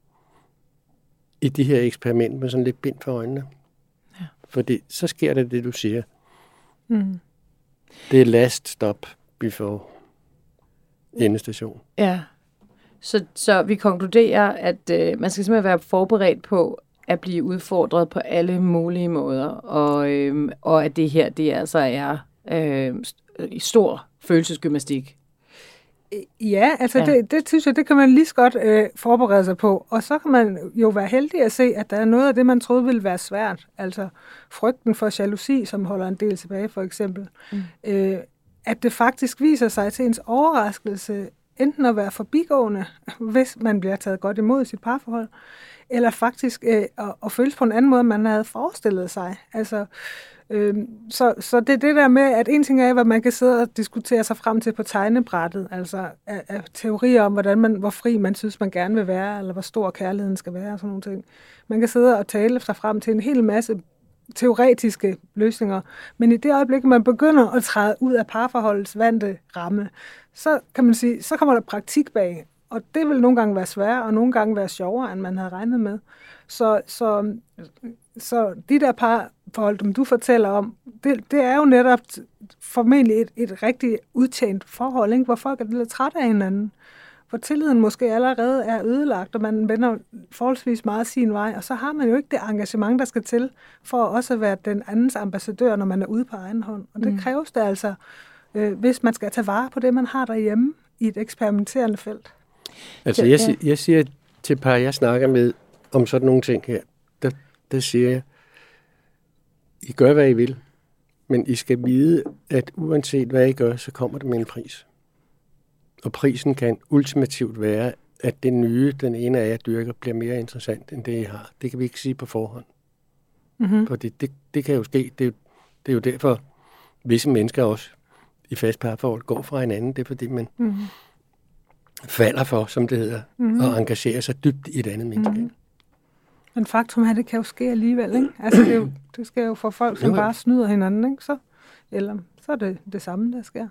i de her eksperimenter med sådan lidt bind for øjnene. Ja. Fordi så sker det, det du siger. Mm. Det er last stop before endestation. Ja, så, så vi konkluderer, at øh, man skal simpelthen være forberedt på at blive udfordret på alle mulige måder, og, øh, og at det her, det altså er øh, stor følelsesgymnastik. Ja, altså ja. Det, det synes jeg, det kan man lige så godt øh, forberede sig på. Og så kan man jo være heldig at se, at der er noget af det, man troede ville være svært. Altså frygten for jalousi, som holder en del tilbage, for eksempel. Mm. Øh, at det faktisk viser sig til ens overraskelse, enten at være forbigående, hvis man bliver taget godt imod i sit parforhold, eller faktisk øh, at, at føles på en anden måde, end man havde forestillet sig. Altså, øh, så, så det er det der med, at en ting er, hvad man kan sidde og diskutere sig frem til på tegnebrættet, altså af, af teorier om, hvordan man, hvor fri man synes, man gerne vil være, eller hvor stor kærligheden skal være, og sådan nogle ting. Man kan sidde og tale sig frem til en hel masse teoretiske løsninger, men i det øjeblik, man begynder at træde ud af parforholdets vante ramme, så kan man sige, så kommer der praktik bag, og det vil nogle gange være sværere, og nogle gange være sjovere, end man havde regnet med. Så, så, så de der parforhold, som du fortæller om, det, det er jo netop formentlig et, et rigtig udtjent forhold, ikke? Hvor folk er lidt trætte af hinanden, hvor tilliden måske allerede er ødelagt, og man vender forholdsvis meget sin vej, og så har man jo ikke det engagement, der skal til, for også at være den andens ambassadør, når man er ude på egen hånd. Og det mm. kræves det altså, øh, hvis man skal tage vare på det, man har derhjemme i et eksperimenterende felt. Altså, jeg, jeg siger til par, jeg snakker med om sådan nogle ting her, der, der siger jeg, I gør, hvad I vil, men I skal vide, at uanset hvad I gør, så kommer det med en pris. Og prisen kan ultimativt være, at det nye, den ene af jer dyrker, bliver mere interessant, end det I har. Det kan vi ikke sige på forhånd. Mm-hmm. Fordi det, det kan jo ske. Det er jo, det er jo derfor, visse mennesker også i fast parforhold går fra hinanden. Det er fordi, man mm-hmm. falder for, som det hedder, mm-hmm. og engagerer sig dybt i et andet menneske. Mm-hmm. Men faktum er, det kan jo ske alligevel, ikke? Altså, det, er jo, det sker jo for folk, som jo, bare snyder hinanden, ikke? Så, eller så er det det samme, der sker.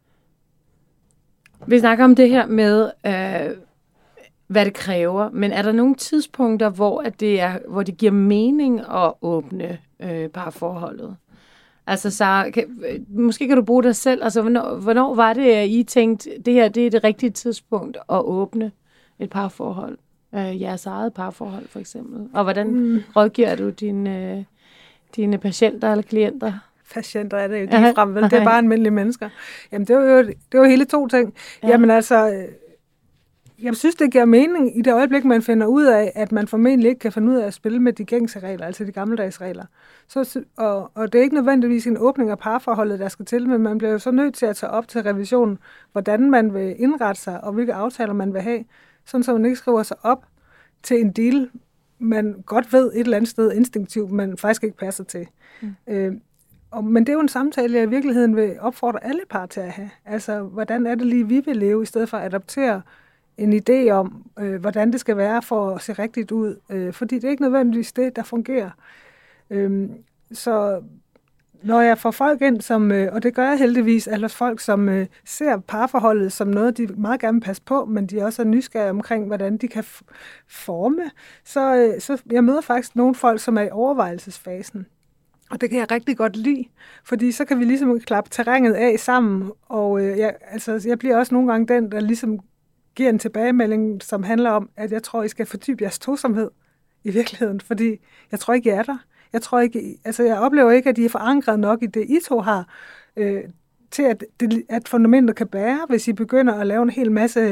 Vi snakker om det her med, øh, hvad det kræver, men er der nogle tidspunkter, hvor, at det, er, hvor det giver mening at åbne øh, parforholdet? Altså, så kan, måske kan du bruge dig selv. Altså, hvornår, hvornår var det, at I tænkte, det her det er det rigtige tidspunkt at åbne et parforhold? Øh, jeres eget parforhold, for eksempel. Og hvordan mm. rådgiver du dine, øh, dine patienter eller klienter? Patienter er det jo lige frem, vel? Det er bare almindelige mennesker. Jamen, det er jo, det er jo hele to ting. Ja. Jamen altså, jeg synes, det giver mening i det øjeblik, man finder ud af, at man formentlig ikke kan finde ud af at spille med de gængse regler, altså de gammeldags regler. Så, og, og det er ikke nødvendigvis en åbning af parforholdet, der skal til, men man bliver jo så nødt til at tage op til revision, hvordan man vil indrette sig, og hvilke aftaler man vil have, sådan så man ikke skriver sig op til en deal, man godt ved et eller andet sted instinktivt, men faktisk ikke passer til. Mm. Øh, Og, men det er jo en samtale, jeg i virkeligheden vil opfordre alle par til at have. Altså, hvordan er det lige, vi vil leve, i stedet for at adoptere en idé om, øh, hvordan det skal være for at se rigtigt ud. Øh, fordi det er ikke nødvendigvis det, der fungerer. Øh, så når jeg får folk ind, som, øh, og det gør jeg heldigvis, altså folk, som øh, ser parforholdet som noget, de meget gerne vil passe på, men de også er nysgerrige omkring, hvordan de kan f- forme, så, øh, så jeg møder faktisk nogle folk, som er i overvejelsesfasen. Og det kan jeg rigtig godt lide, fordi så kan vi ligesom klappe terrænet af sammen, og øh, jeg, altså, jeg bliver også nogle gange den, der ligesom giver en tilbagemelding, som handler om, at jeg tror, I skal fordybe jeres tosomhed i virkeligheden, fordi jeg tror ikke, I er der. Jeg tror ikke, altså jeg oplever ikke, at I er forankret nok i det, I to har, øh, til at, det, at fundamentet kan bære, hvis I begynder at lave en hel masse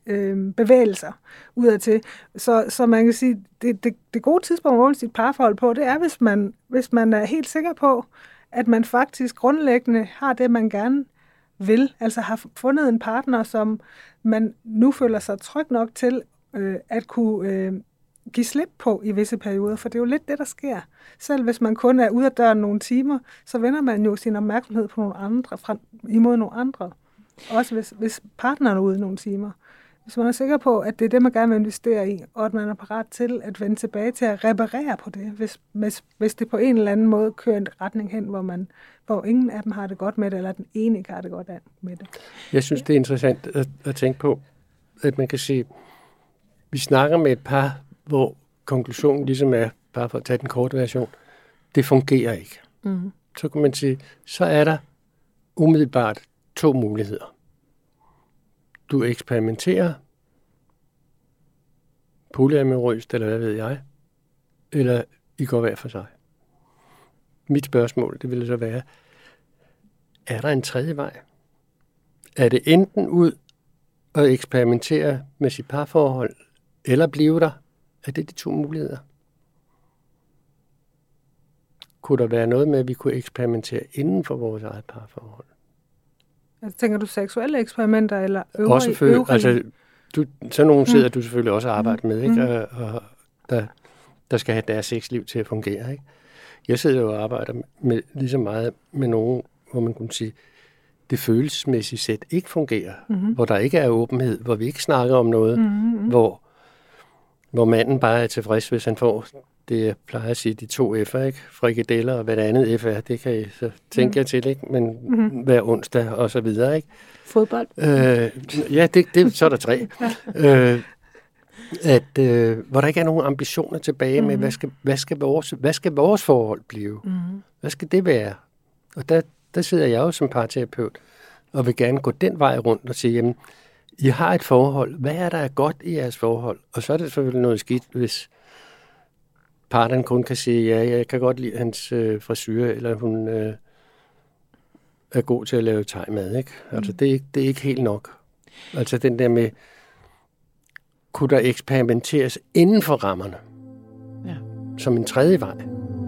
øh, bevægelser udadtil. Så, så man kan sige, det, det, det gode tidspunkt at måle sit parforhold på, det er, hvis man, hvis man er helt sikker på, at man faktisk grundlæggende har det, man gerne vil. Altså har fundet en partner, som man nu føler sig tryg nok til øh, at kunne øh, give slip på i visse perioder. For det er jo lidt det, der sker. Selv hvis man kun er ude af døren nogle timer, så vender man jo sin opmærksomhed på nogle andre, fra, imod nogle andre. Også hvis, hvis partneren er ude nogle timer. Hvis man er sikker på, at det er det, man gerne vil investere i, og at man er parat til at vende tilbage til at reparere på det, hvis, hvis, hvis det på en eller anden måde kører en retning hen, hvor, man, hvor ingen af dem har det godt med det, eller den ene ikke har det godt med det. Jeg synes, det er interessant at, at tænke på, at man kan sige, vi snakker med et par, hvor konklusionen ligesom er, bare for at tage den korte version, det fungerer ikke. Mm. Så kan man sige, så er der umiddelbart to muligheder. Du eksperimenterer polyamorøst, eller hvad ved jeg, eller I går hver for sig. Mit spørgsmål, det ville så være, er der en tredje vej? Er det enten ud og eksperimentere med sit parforhold, eller blive der? Er det de to muligheder? Kunne der være noget med, at vi kunne eksperimentere inden for vores eget parforhold? Altså, tænker du seksuelle eksperimenter, eller øvrige? Også selvfølgelig. øvrige? Altså, du, sådan nogle sidder mm. du selvfølgelig også arbejder med, ikke? Og, og der, der skal have deres sexliv til at fungere, ikke? Jeg sidder jo og arbejder med lige så meget med nogen, hvor man kunne sige, det følelsesmæssige sæt ikke fungerer, mm-hmm. hvor der ikke er åbenhed, hvor vi ikke snakker om noget, mm-hmm. hvor, hvor manden bare er tilfreds, hvis han får det, jeg plejer at sige, de to F'er, ikke? Frikadeller, og hvad det andet F er, det kan I så tænke mm. jer til, ikke? Men mm-hmm. hver onsdag og så videre, ikke? Fodbold. Øh, ja, det, det, så er der tre. øh, at, øh, hvor der ikke er nogen ambitioner tilbage mm-hmm. med, hvad skal, hvad, skal vores, hvad skal vores forhold blive? Mm-hmm. Hvad skal det være? Og der, der sidder jeg jo som parterapeut, og vil gerne gå den vej rundt og sige, jamen, I har et forhold. Hvad er der er godt i jeres forhold? Og så er det selvfølgelig noget skidt, hvis partneren kun kan sige, ja, jeg kan godt lide hans øh, frisyre, eller hun øh, er god til at lave thai-mad, ikke? Altså, det er ikke, det er ikke helt nok. Altså, den der med, kunne der eksperimenteres inden for rammerne? Ja. Som en tredje vej.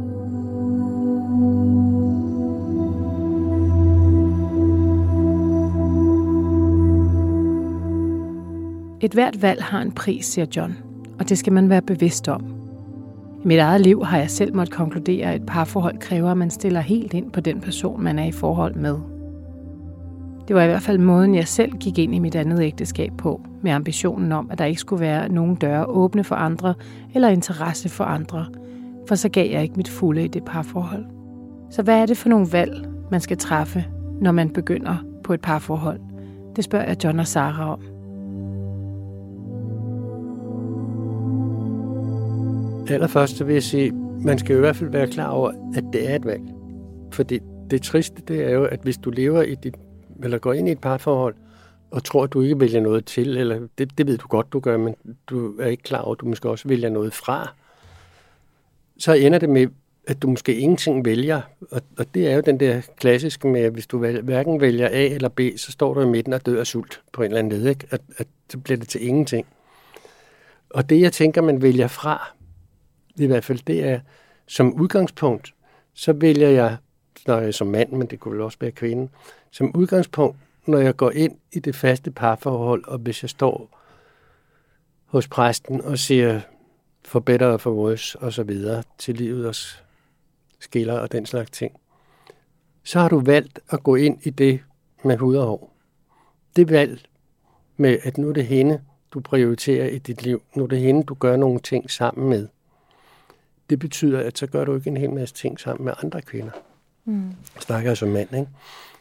Et hvert valg har en pris, siger John, og det skal man være bevidst om. I mit eget liv har jeg selv måttet konkludere, at et parforhold kræver, at man stiller helt ind på den person, man er i forhold med. Det var i hvert fald måden, jeg selv gik ind i mit andet ægteskab på, med ambitionen om, at der ikke skulle være nogen døre åbne for andre eller interesse for andre, for så gav jeg ikke mit fulde i det parforhold. Så hvad er det for nogle valg, man skal træffe, når man begynder på et parforhold? Det spørger jeg John og Sarah om. Allerførst så vil jeg sige, man skal i hvert fald være klar over, at det er et valg. Fordi det triste, det er jo, at hvis du lever i dit, eller går ind i et parforhold, og tror, at du ikke vælger noget til, eller det, det ved du godt, du gør, men du er ikke klar over, at du måske også vælger noget fra, så ender det med, at du måske ingenting vælger. Og, og det er jo den der klassiske med, at hvis du hverken vælger A eller B, så står du i midten og dør af sult på en eller anden led, ikke? At, at så bliver det til ingenting. Og det, jeg tænker, man vælger fra, i hvert fald, det er som udgangspunkt, så vælger jeg, når jeg er som mand, men det kunne vel også være kvinde, som udgangspunkt, når jeg går ind i det faste parforhold, og hvis jeg står hos præsten og siger for better og for worse og så videre til livet og skiller og den slags ting, så har du valgt at gå ind i det med hud og hår. Det valg med, at nu er det hende, du prioriterer i dit liv. Nu er det hende, du gør nogle ting sammen med. Det betyder, at så gør du ikke en hel masse ting sammen med andre kvinder. Mm. Jeg snakker jeg som mand, ikke?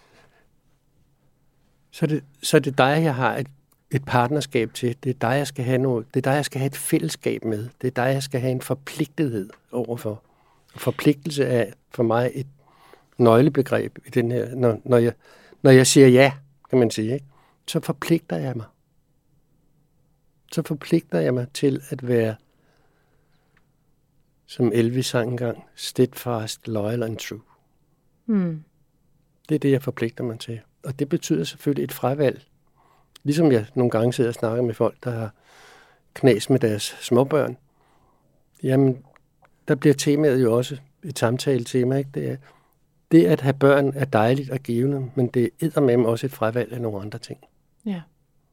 Så er det, så er det dig, jeg har et, et partnerskab til. Det er dig, jeg skal have noget. Det er dig, jeg skal have et fællesskab med. Det er dig, jeg skal have en forpligtethed overfor. Forpligtelse er for mig et nøglebegreb i den her. Når, når, jeg, når jeg siger ja, kan man sige, ikke? Så forpligter jeg mig. Så forpligter jeg mig til at være, som Elvis sang engang, steadfast, loyal and true. Mm. Det er det, jeg forpligter mig til. Og det betyder selvfølgelig et fravalg Ligesom jeg nogle gange sidder og snakker med folk, der har knas med deres småbørn. Jamen, der bliver temaet jo også et samtale-tema, ikke? Det er, det at have børn er dejligt og givende, men det er eddermame også et fravalg af nogle andre ting. Ja.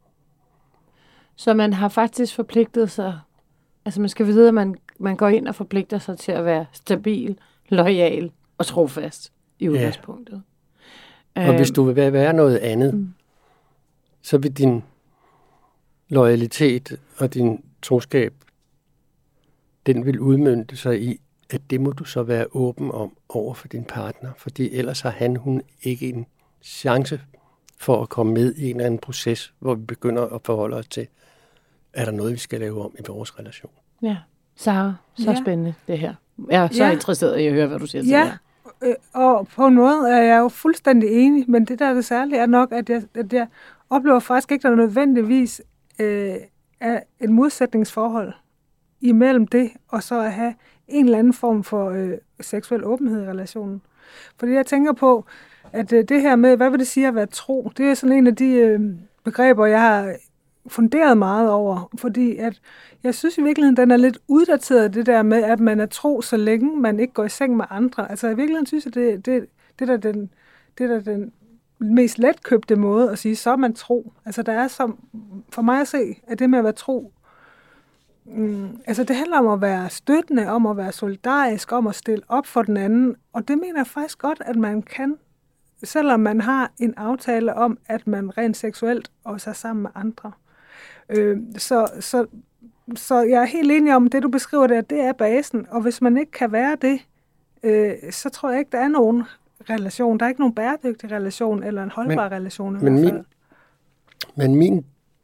Så man har faktisk forpligtet sig, altså man skal vide, at man, man går ind og forpligter sig til at være stabil, loyal og trofast i udgangspunktet. Ja. Og hvis du vil være noget andet, mm. så vil din loyalitet og din troskab, den vil udmønte sig i, at det må du så være åben om over for din partner, fordi ellers har han, hun ikke en chance for at komme med i en eller anden proces, hvor vi begynder at forholde os til, er der noget, vi skal lave om i vores relation. Ja, Sara, så ja. spændende det her. Jeg er så ja. interesseret i at høre, hvad du siger til ja. det her. Og på en måde er jeg jo fuldstændig enig, men det der er det særlige er nok, at jeg, at jeg oplever faktisk ikke, at der nødvendigvis øh, er et modsætningsforhold imellem det, og så at have en eller anden form for øh, seksuel åbenhed i relationen. Fordi jeg tænker på, at øh, det her med, hvad vil det sige at være tro, det er sådan en af de øh, begreber, jeg har funderet meget over, fordi at jeg synes i virkeligheden, den er lidt uddateret, det der med, at man er tro, så længe man ikke går i seng med andre. Altså i virkeligheden synes jeg, det, det, det, der den, det der den mest letkøbte måde at sige, så er man tro. Altså der er som, for mig at se, at det med at være tro, mm, altså det handler om at være støttende, om at være solidarisk, om at stille op for den anden, og det mener jeg faktisk godt, at man kan, selvom man har en aftale om, at man rent seksuelt også er sammen med andre. Øh, så, så, så jeg er helt enig om, det du beskriver der, det er basen, og hvis man ikke kan være det, øh, så tror jeg ikke, der er nogen relation. Der er ikke nogen bæredygtig relation, eller en holdbar men, relation i men hvert fald. Min, men min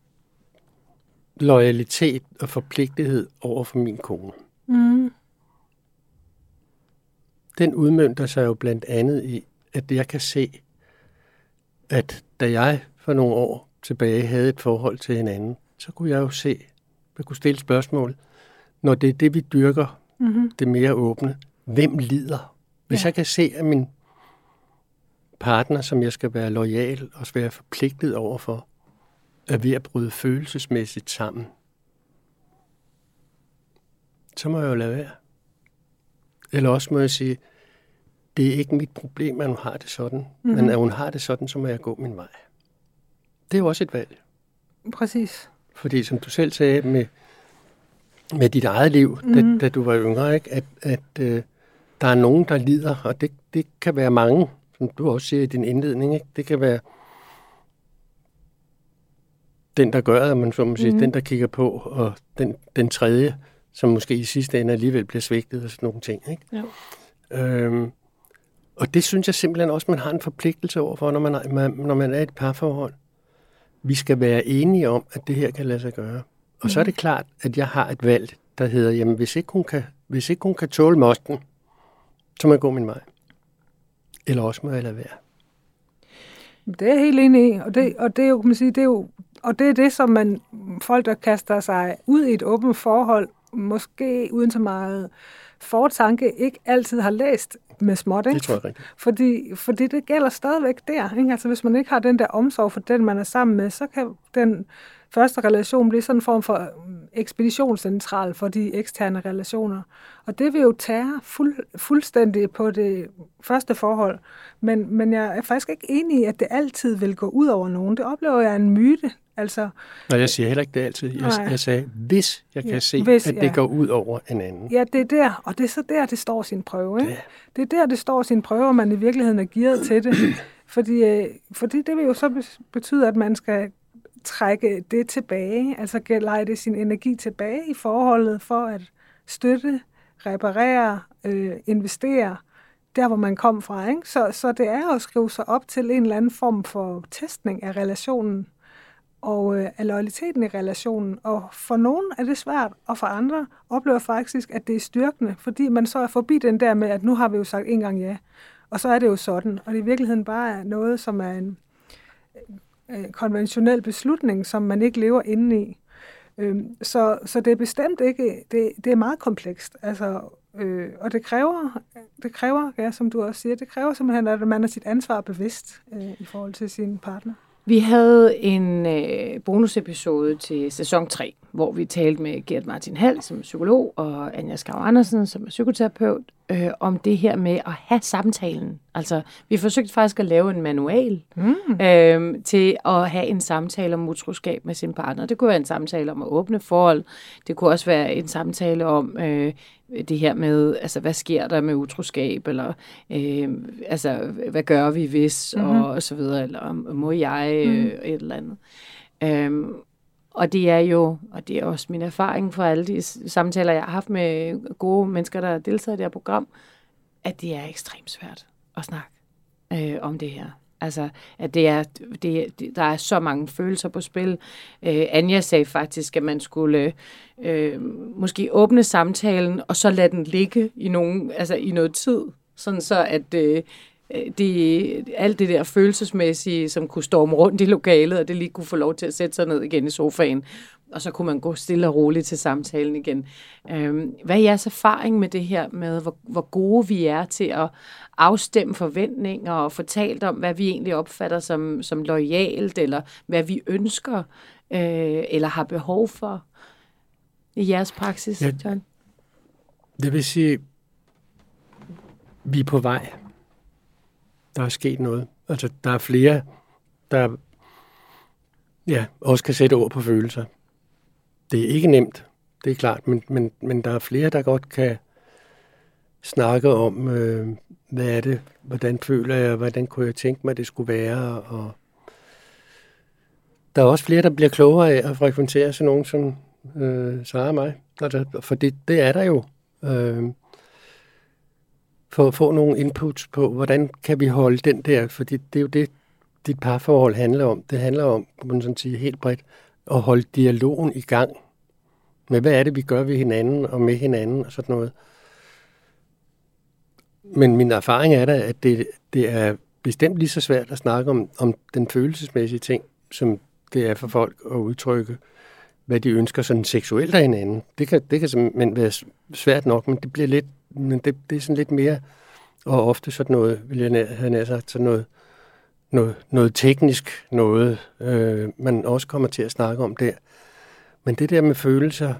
loyalitet og forpligtighed over for min kone, mm. den udmønter sig jo blandt andet i, at jeg kan se, at da jeg for nogle år tilbage havde et forhold til hinanden, så kunne jeg jo se, jeg kunne stille spørgsmål, når det er det, vi dyrker, mm-hmm. det mere åbne, hvem lider? Hvis ja. jeg kan se, at min partner, som jeg skal være loyal og være forpligtet overfor, er ved at bryde følelsesmæssigt sammen, så må jeg jo lade være. Eller også må jeg sige, det er ikke mit problem, at hun har det sådan, mm-hmm. men at hun har det sådan, så må jeg gå min vej. Det er jo også et valg. Præcis. Fordi som du selv sagde med, med dit eget liv, mm-hmm. da, da du var yngre, ikke? at, at øh, der er nogen, der lider, og det, det kan være mange, som du også siger i din indledning, ikke? Det kan være den, der gør det, man så må sige, mm-hmm. den, der kigger på, og den, den tredje, som måske i sidste ende alligevel bliver svigtet og sådan nogle ting. Ikke? Ja. Øhm, og det synes jeg simpelthen også, man har en forpligtelse overfor, når man, er, når man er i et parforhold. Vi skal være enige om, at det her kan lade sig gøre. Og mm. så er det klart, at jeg har et valg, der hedder, jamen hvis ikke hun kan, hvis ikke hun kan tåle mosten, så må jeg gå min vej. Eller også må jeg lade være. Det er jeg helt enig i, og det, og det er jo, kan man sige, det er jo, og det er det, som man, folk, der kaster sig ud i et åbent forhold, måske uden så meget fortanke, ikke altid har læst med småt, ikke? Det tror jeg rigtigt. Fordi, fordi det gælder stadigvæk der, ikke? Altså hvis man ikke har den der omsorg for den, man er sammen med, så kan den første relation blive sådan en form for ekspeditionscentral for de eksterne relationer. Og det vil jo tage fuld, fuldstændig på det første forhold. Men, men jeg er faktisk ikke enig i, at det altid vil gå ud over nogen. Det oplever jeg en myte. Altså, Nå, jeg siger heller ikke det altid. Jeg, jeg sagde, hvis jeg kan ja, se, hvis, at det ja. går ud over en anden. Ja, det er der, og det er så der, det står sin prøve. Ikke? Det. det er der, det står sin prøve, og man i virkeligheden er gearet til det. Fordi, fordi det vil jo så betyde, at man skal trække det tilbage, altså lege det sin energi tilbage i forholdet for at støtte, reparere, øh, investere der, hvor man kom fra. Ikke? Så, så det er at skrive sig op til en eller anden form for testning af relationen og øh, af loyaliteten i relationen. Og for nogen er det svært, og for andre oplever faktisk, at det er styrkende, fordi man så er forbi den der med, at nu har vi jo sagt en gang ja, og så er det jo sådan. Og det i virkeligheden bare er noget, som er en øh, konventionel beslutning, som man ikke lever inde i. Øh, så, så det er bestemt ikke, det, det er meget komplekst. Altså, øh, og det kræver, det kræver, ja, som du også siger, det kræver simpelthen, at man er sit ansvar bevidst øh, i forhold til sin partner. Vi havde en øh, bonusepisode til sæson tre, hvor vi talte med Gert Martin Hald, som er psykolog, og Anja Skau Andersen, som er psykoterapeut, øh, om det her med at have samtalen. Altså, vi forsøgte faktisk at lave en manual mm. øh, til at have en samtale om utroskab med sin partner. Det kunne være en samtale om at åbne forhold. Det kunne også være en samtale om øh, det her med, altså, hvad sker der med utroskab, eller øh, altså, hvad gør vi hvis, mm-hmm. og, og så videre, eller må jeg øh, mm. et eller andet. Øh, Og det er jo, og det er også min erfaring fra alle de samtaler, jeg har haft med gode mennesker, der deltager i det her program, at det er ekstremt svært at snakke øh, om det her. Altså, at det er, det, det, der er så mange følelser på spil. Øh, Anja sagde faktisk, at man skulle øh, måske åbne samtalen, og så lade den ligge i, nogen, altså i noget tid, sådan så at øh, det, alt det der følelsesmæssige, som kunne storme rundt i lokalet, og det lige kunne få lov til at sætte sig ned igen i sofaen, og så kunne man gå stille og roligt til samtalen igen. Øhm, hvad er jeres erfaring med det her med, hvor, hvor gode vi er til at afstemme forventninger og fortalt om, hvad vi egentlig opfatter som, som loyalt, eller hvad vi ønsker, øh, eller har behov for i jeres praksis, ja, John? Det vil sige, vi er på vej. Der er sket noget. Altså, der er flere, der ja, også kan sætte ord på følelser. Det er ikke nemt, det er klart, men, men, men der er flere, der godt kan snakke om, øh, hvad er det, hvordan føler jeg, hvordan kunne jeg tænke mig, det skulle være, og der er også flere, der bliver klogere af at frekventere sådan nogen som øh, Sara og mig. Altså, for det, det er der jo. Øh, for at få nogle inputs på, hvordan kan vi holde den der, fordi det er jo det, dit parforhold handler om. Det handler om, kan man sådan sige helt bredt, at holde dialogen i gang med, hvad er det, vi gør ved hinanden og med hinanden og sådan noget. Men min erfaring er da, at det, det er bestemt lige så svært at snakke om, om den følelsesmæssige ting, som det er for folk at udtrykke, hvad de ønsker sådan seksuelt af hinanden. Det kan, det kan simpelthen være svært nok, men det bliver lidt, men det, det er sådan lidt mere, og ofte sådan noget, vil jeg have nær sagt, sådan noget, noget, noget teknisk noget, øh, man også kommer til at snakke om der. Men det der med følelser,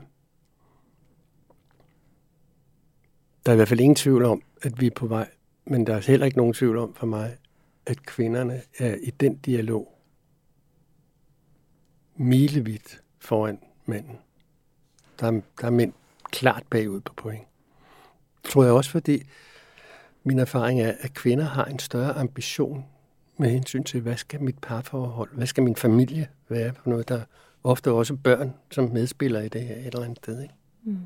der er i hvert fald ingen tvivl om, at vi er på vej, men der er heller ikke nogen tvivl om for mig, at kvinderne er i den dialog milevidt foran manden. Der er, der er mænd klart bagud på point. Tror jeg også, fordi min erfaring er, at kvinder har en større ambition med hensyn til, hvad skal mit parforhold, hvad skal min familie være for noget, der ofte også børn, som medspiller i det her et eller andet sted. Ikke? Mm.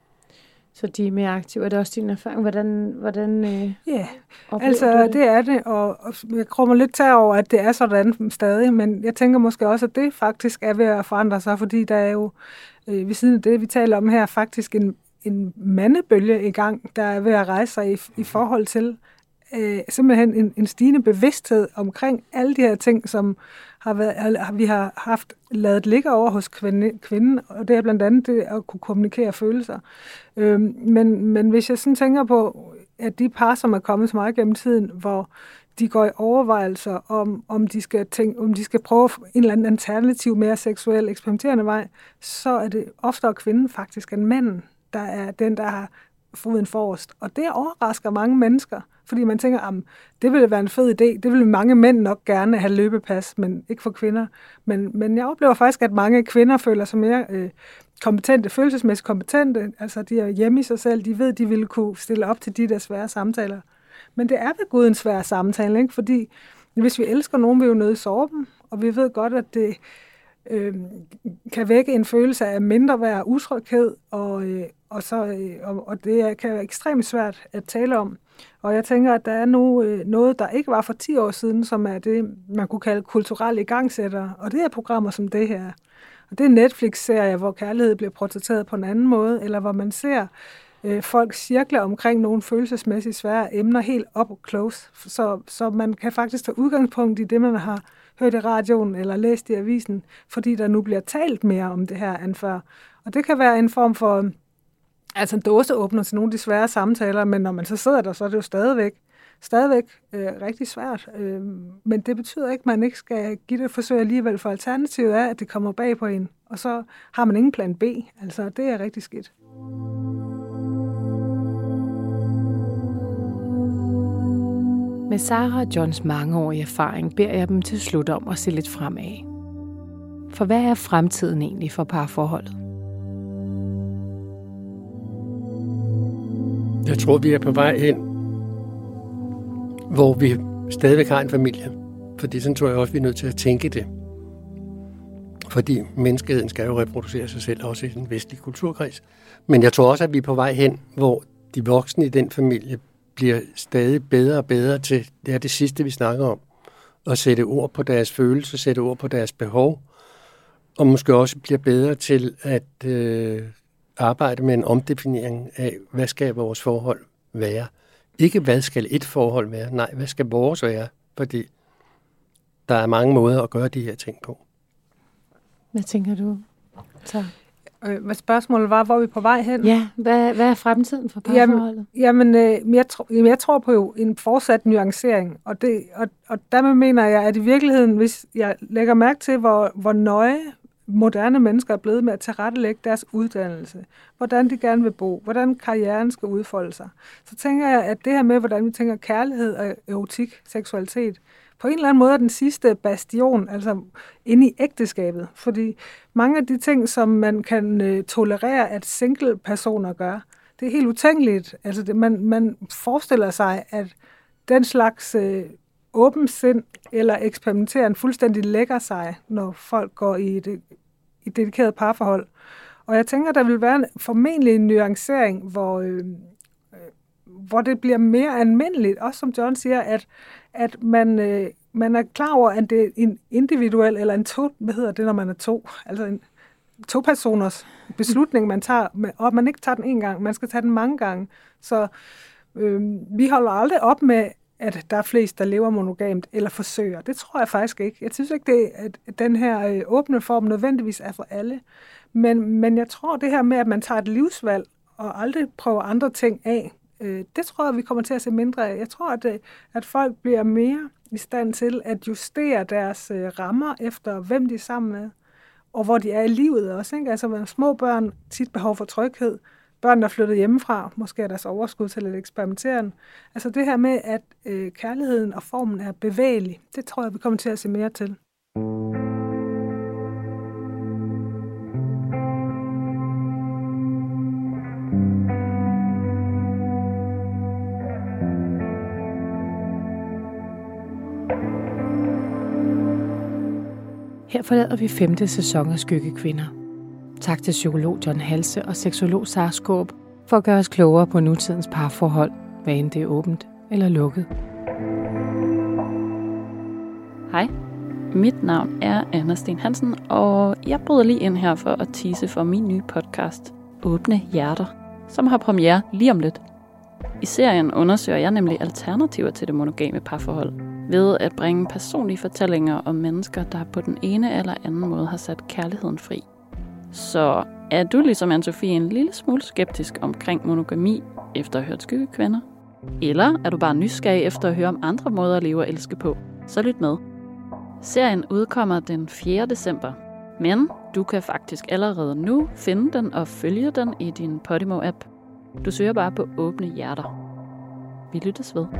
Så de er mere aktive. Er det også din erfaring? Hvordan, hvordan øh, ja, altså det? det er det, og, og jeg krummer lidt til over, at det er sådan stadig, men jeg tænker måske også, at det faktisk er ved at forandre sig, fordi der er jo øh, ved siden af det, vi taler om her, faktisk en, en mandebølge i gang, der er ved at rejse sig i, i forhold til øh, simpelthen en, en stigende bevidsthed omkring alle de her ting, som har været, vi har haft ladet ligge over hos kvinde, kvinden, og det er blandt andet det at kunne kommunikere følelser. Øhm, men, men hvis jeg sådan tænker på, at de par, som er kommet så meget gennem tiden, hvor de går i overvejelser om, om de skal tænke, om de skal prøve en eller anden alternativ, mere seksuel, eksperimenterende vej, så er det oftere kvinden faktisk end manden, der er den, der har foden forrest. Og det overrasker mange mennesker, fordi man tænker, at det ville være en fed idé. Det ville mange mænd nok gerne have løbepas, men ikke for kvinder. Men, men jeg oplever faktisk, at mange kvinder føler sig mere øh, kompetente, følelsesmæssigt kompetente. Altså, de er hjemme i sig selv. De ved, at de ville kunne stille op til de der svære samtaler. Men det er ved Gud en svær samtale, ikke? Fordi hvis vi elsker nogen, vil vi jo nødt sove dem. Og vi ved godt, at det øh, kan vække en følelse af mindre værd, utryghed, og, øh, og, så, øh, og, og det kan være ekstremt svært at tale om. Og jeg tænker, at der er nu øh, noget, der ikke var for ti år siden, som er det, man kunne kalde kulturelle igangsættere. Og det er programmer som det her. Og det er Netflix-serier, hvor kærlighed bliver portrætteret på en anden måde, eller hvor man ser øh, folk cirkler omkring nogle følelsesmæssigt svære emner helt up close. Så, så man kan faktisk tage udgangspunkt i det, man har hørt i radioen eller læst i avisen, fordi der nu bliver talt mere om det her end før. Og det kan være en form for altså en dåseåbner til nogle af de svære samtaler, men når man så sidder der, så er det jo stadigvæk stadigvæk øh, rigtig svært. Øh, men det betyder ikke, at man ikke skal give det et forsøg alligevel, for alternativet er, at det kommer bag på en, og så har man ingen plan B. Altså, det er rigtig skidt. Med Sara og Johns mangeårige erfaring beder jeg dem til slut om at se lidt fremad. For hvad er fremtiden egentlig for parforholdet? Jeg tror, vi er på vej hen, hvor vi stadigvæk har en familie. Fordi sådan tror jeg også, vi er nødt til at tænke det. Fordi menneskeheden skal jo reproducere sig selv, også i den vestlige kulturkreds. Men jeg tror også, at vi er på vej hen, hvor de voksne i den familie bliver stadig bedre og bedre til, det er det sidste, vi snakker om, at sætte ord på deres følelser, sætte ord på deres behov, og måske også bliver bedre til at øh, arbejde med en omdefinering af, hvad skal vores forhold være. Ikke hvad skal et forhold være, nej, hvad skal vores være, fordi der er mange måder at gøre de her ting på. Hvad tænker du? Så. Hvad spørgsmålet var, hvor er vi på vej hen? Ja, hvad, hvad er fremtiden for parforholdet? Jamen, jamen jeg, tro, jeg tror på jo en fortsat nuancering, og, det, og, og dermed mener jeg, at i virkeligheden, hvis jeg lægger mærke til, hvor, hvor nøje moderne mennesker er blevet med at tilrettelægge deres uddannelse, hvordan de gerne vil bo, hvordan karrieren skal udfolde sig, så tænker jeg, at det her med, hvordan vi tænker kærlighed og erotik, seksualitet, på en eller anden måde er den sidste bastion, altså inde i ægteskabet. Fordi mange af de ting, som man kan øh, tolerere, at single-personer gør, det er helt utænkeligt. Altså det, man, man forestiller sig, at den slags øh, åben sind eller eksperimenteren fuldstændig lægger sig, når folk går i et, et dedikeret parforhold. Og jeg tænker, der vil være en, formentlig en nuancering, hvor, øh, hvor det bliver mere almindeligt, også som John siger, at at man, øh, man er klar over, at det er en individuel, eller en to, hvad hedder det, når man er to, altså en to-personers beslutning, man tager, og man ikke tager den en gang, man skal tage den mange gange. Så øh, vi holder aldrig op med, at der er flest, der lever monogamt, eller forsøger. Det tror jeg faktisk ikke. Jeg synes ikke, det, at den her øh, åbne form nødvendigvis er for alle. Men, men jeg tror, det her med, at man tager et livsvalg, og aldrig prøver andre ting af, det tror jeg, vi kommer til at se mindre af. Jeg tror, at, at folk bliver mere i stand til at justere deres rammer efter, hvem de er sammen med, og hvor de er i livet også. Ikke? Altså små børn, tit behov for tryghed. Børn, der er flyttet hjemmefra, måske er deres overskud til at eksperimentere. Altså det her med, at øh, kærligheden og formen er bevægelig, det tror jeg, vi kommer til at se mere til. Her forlader vi femte sæson af Skyggekvinder. Tak til psykolog John Halse og seksolog Sara Skaarup for at gøre os klogere på nutidens parforhold, hvad end det er åbent eller lukket. Hej, mit navn er Anna Sten Hansen, og jeg bryder lige ind her for at tease for min nye podcast, Åbne Hjerter, som har premiere lige om lidt. I serien undersøger jeg nemlig alternativer til det monogame parforhold, ved at bringe personlige fortællinger om mennesker, der på den ene eller anden måde har sat kærligheden fri. Så er du ligesom Anne-Sophie en lille smule skeptisk omkring monogami efter at have hørt Skyggekvinder? Eller er du bare nysgerrig efter at høre om andre måder at leve og elske på? Så lyt med. Serien udkommer den fjerde december, men du kan faktisk allerede nu finde den og følge den i din Podimo-app. Du søger bare på Åbne Hjerter. Vi lyttes ved.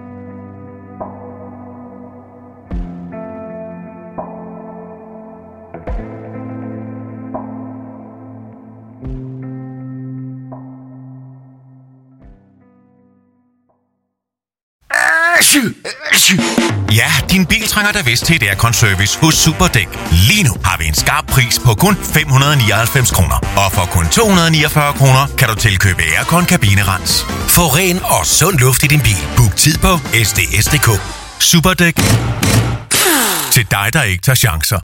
Ja, din bil trænger da vist til et aircon-service hos Superdæk. Lige nu har vi en skarp pris på kun fem hundrede nioghalvfems kroner. Og for kun to hundrede niogfyrre kroner kan du tilkøbe aircon kabinerens. Få ren og sund luft i din bil. Book tid på S D S punktum d k. Superdæk. Til dig, der ikke tager chancer.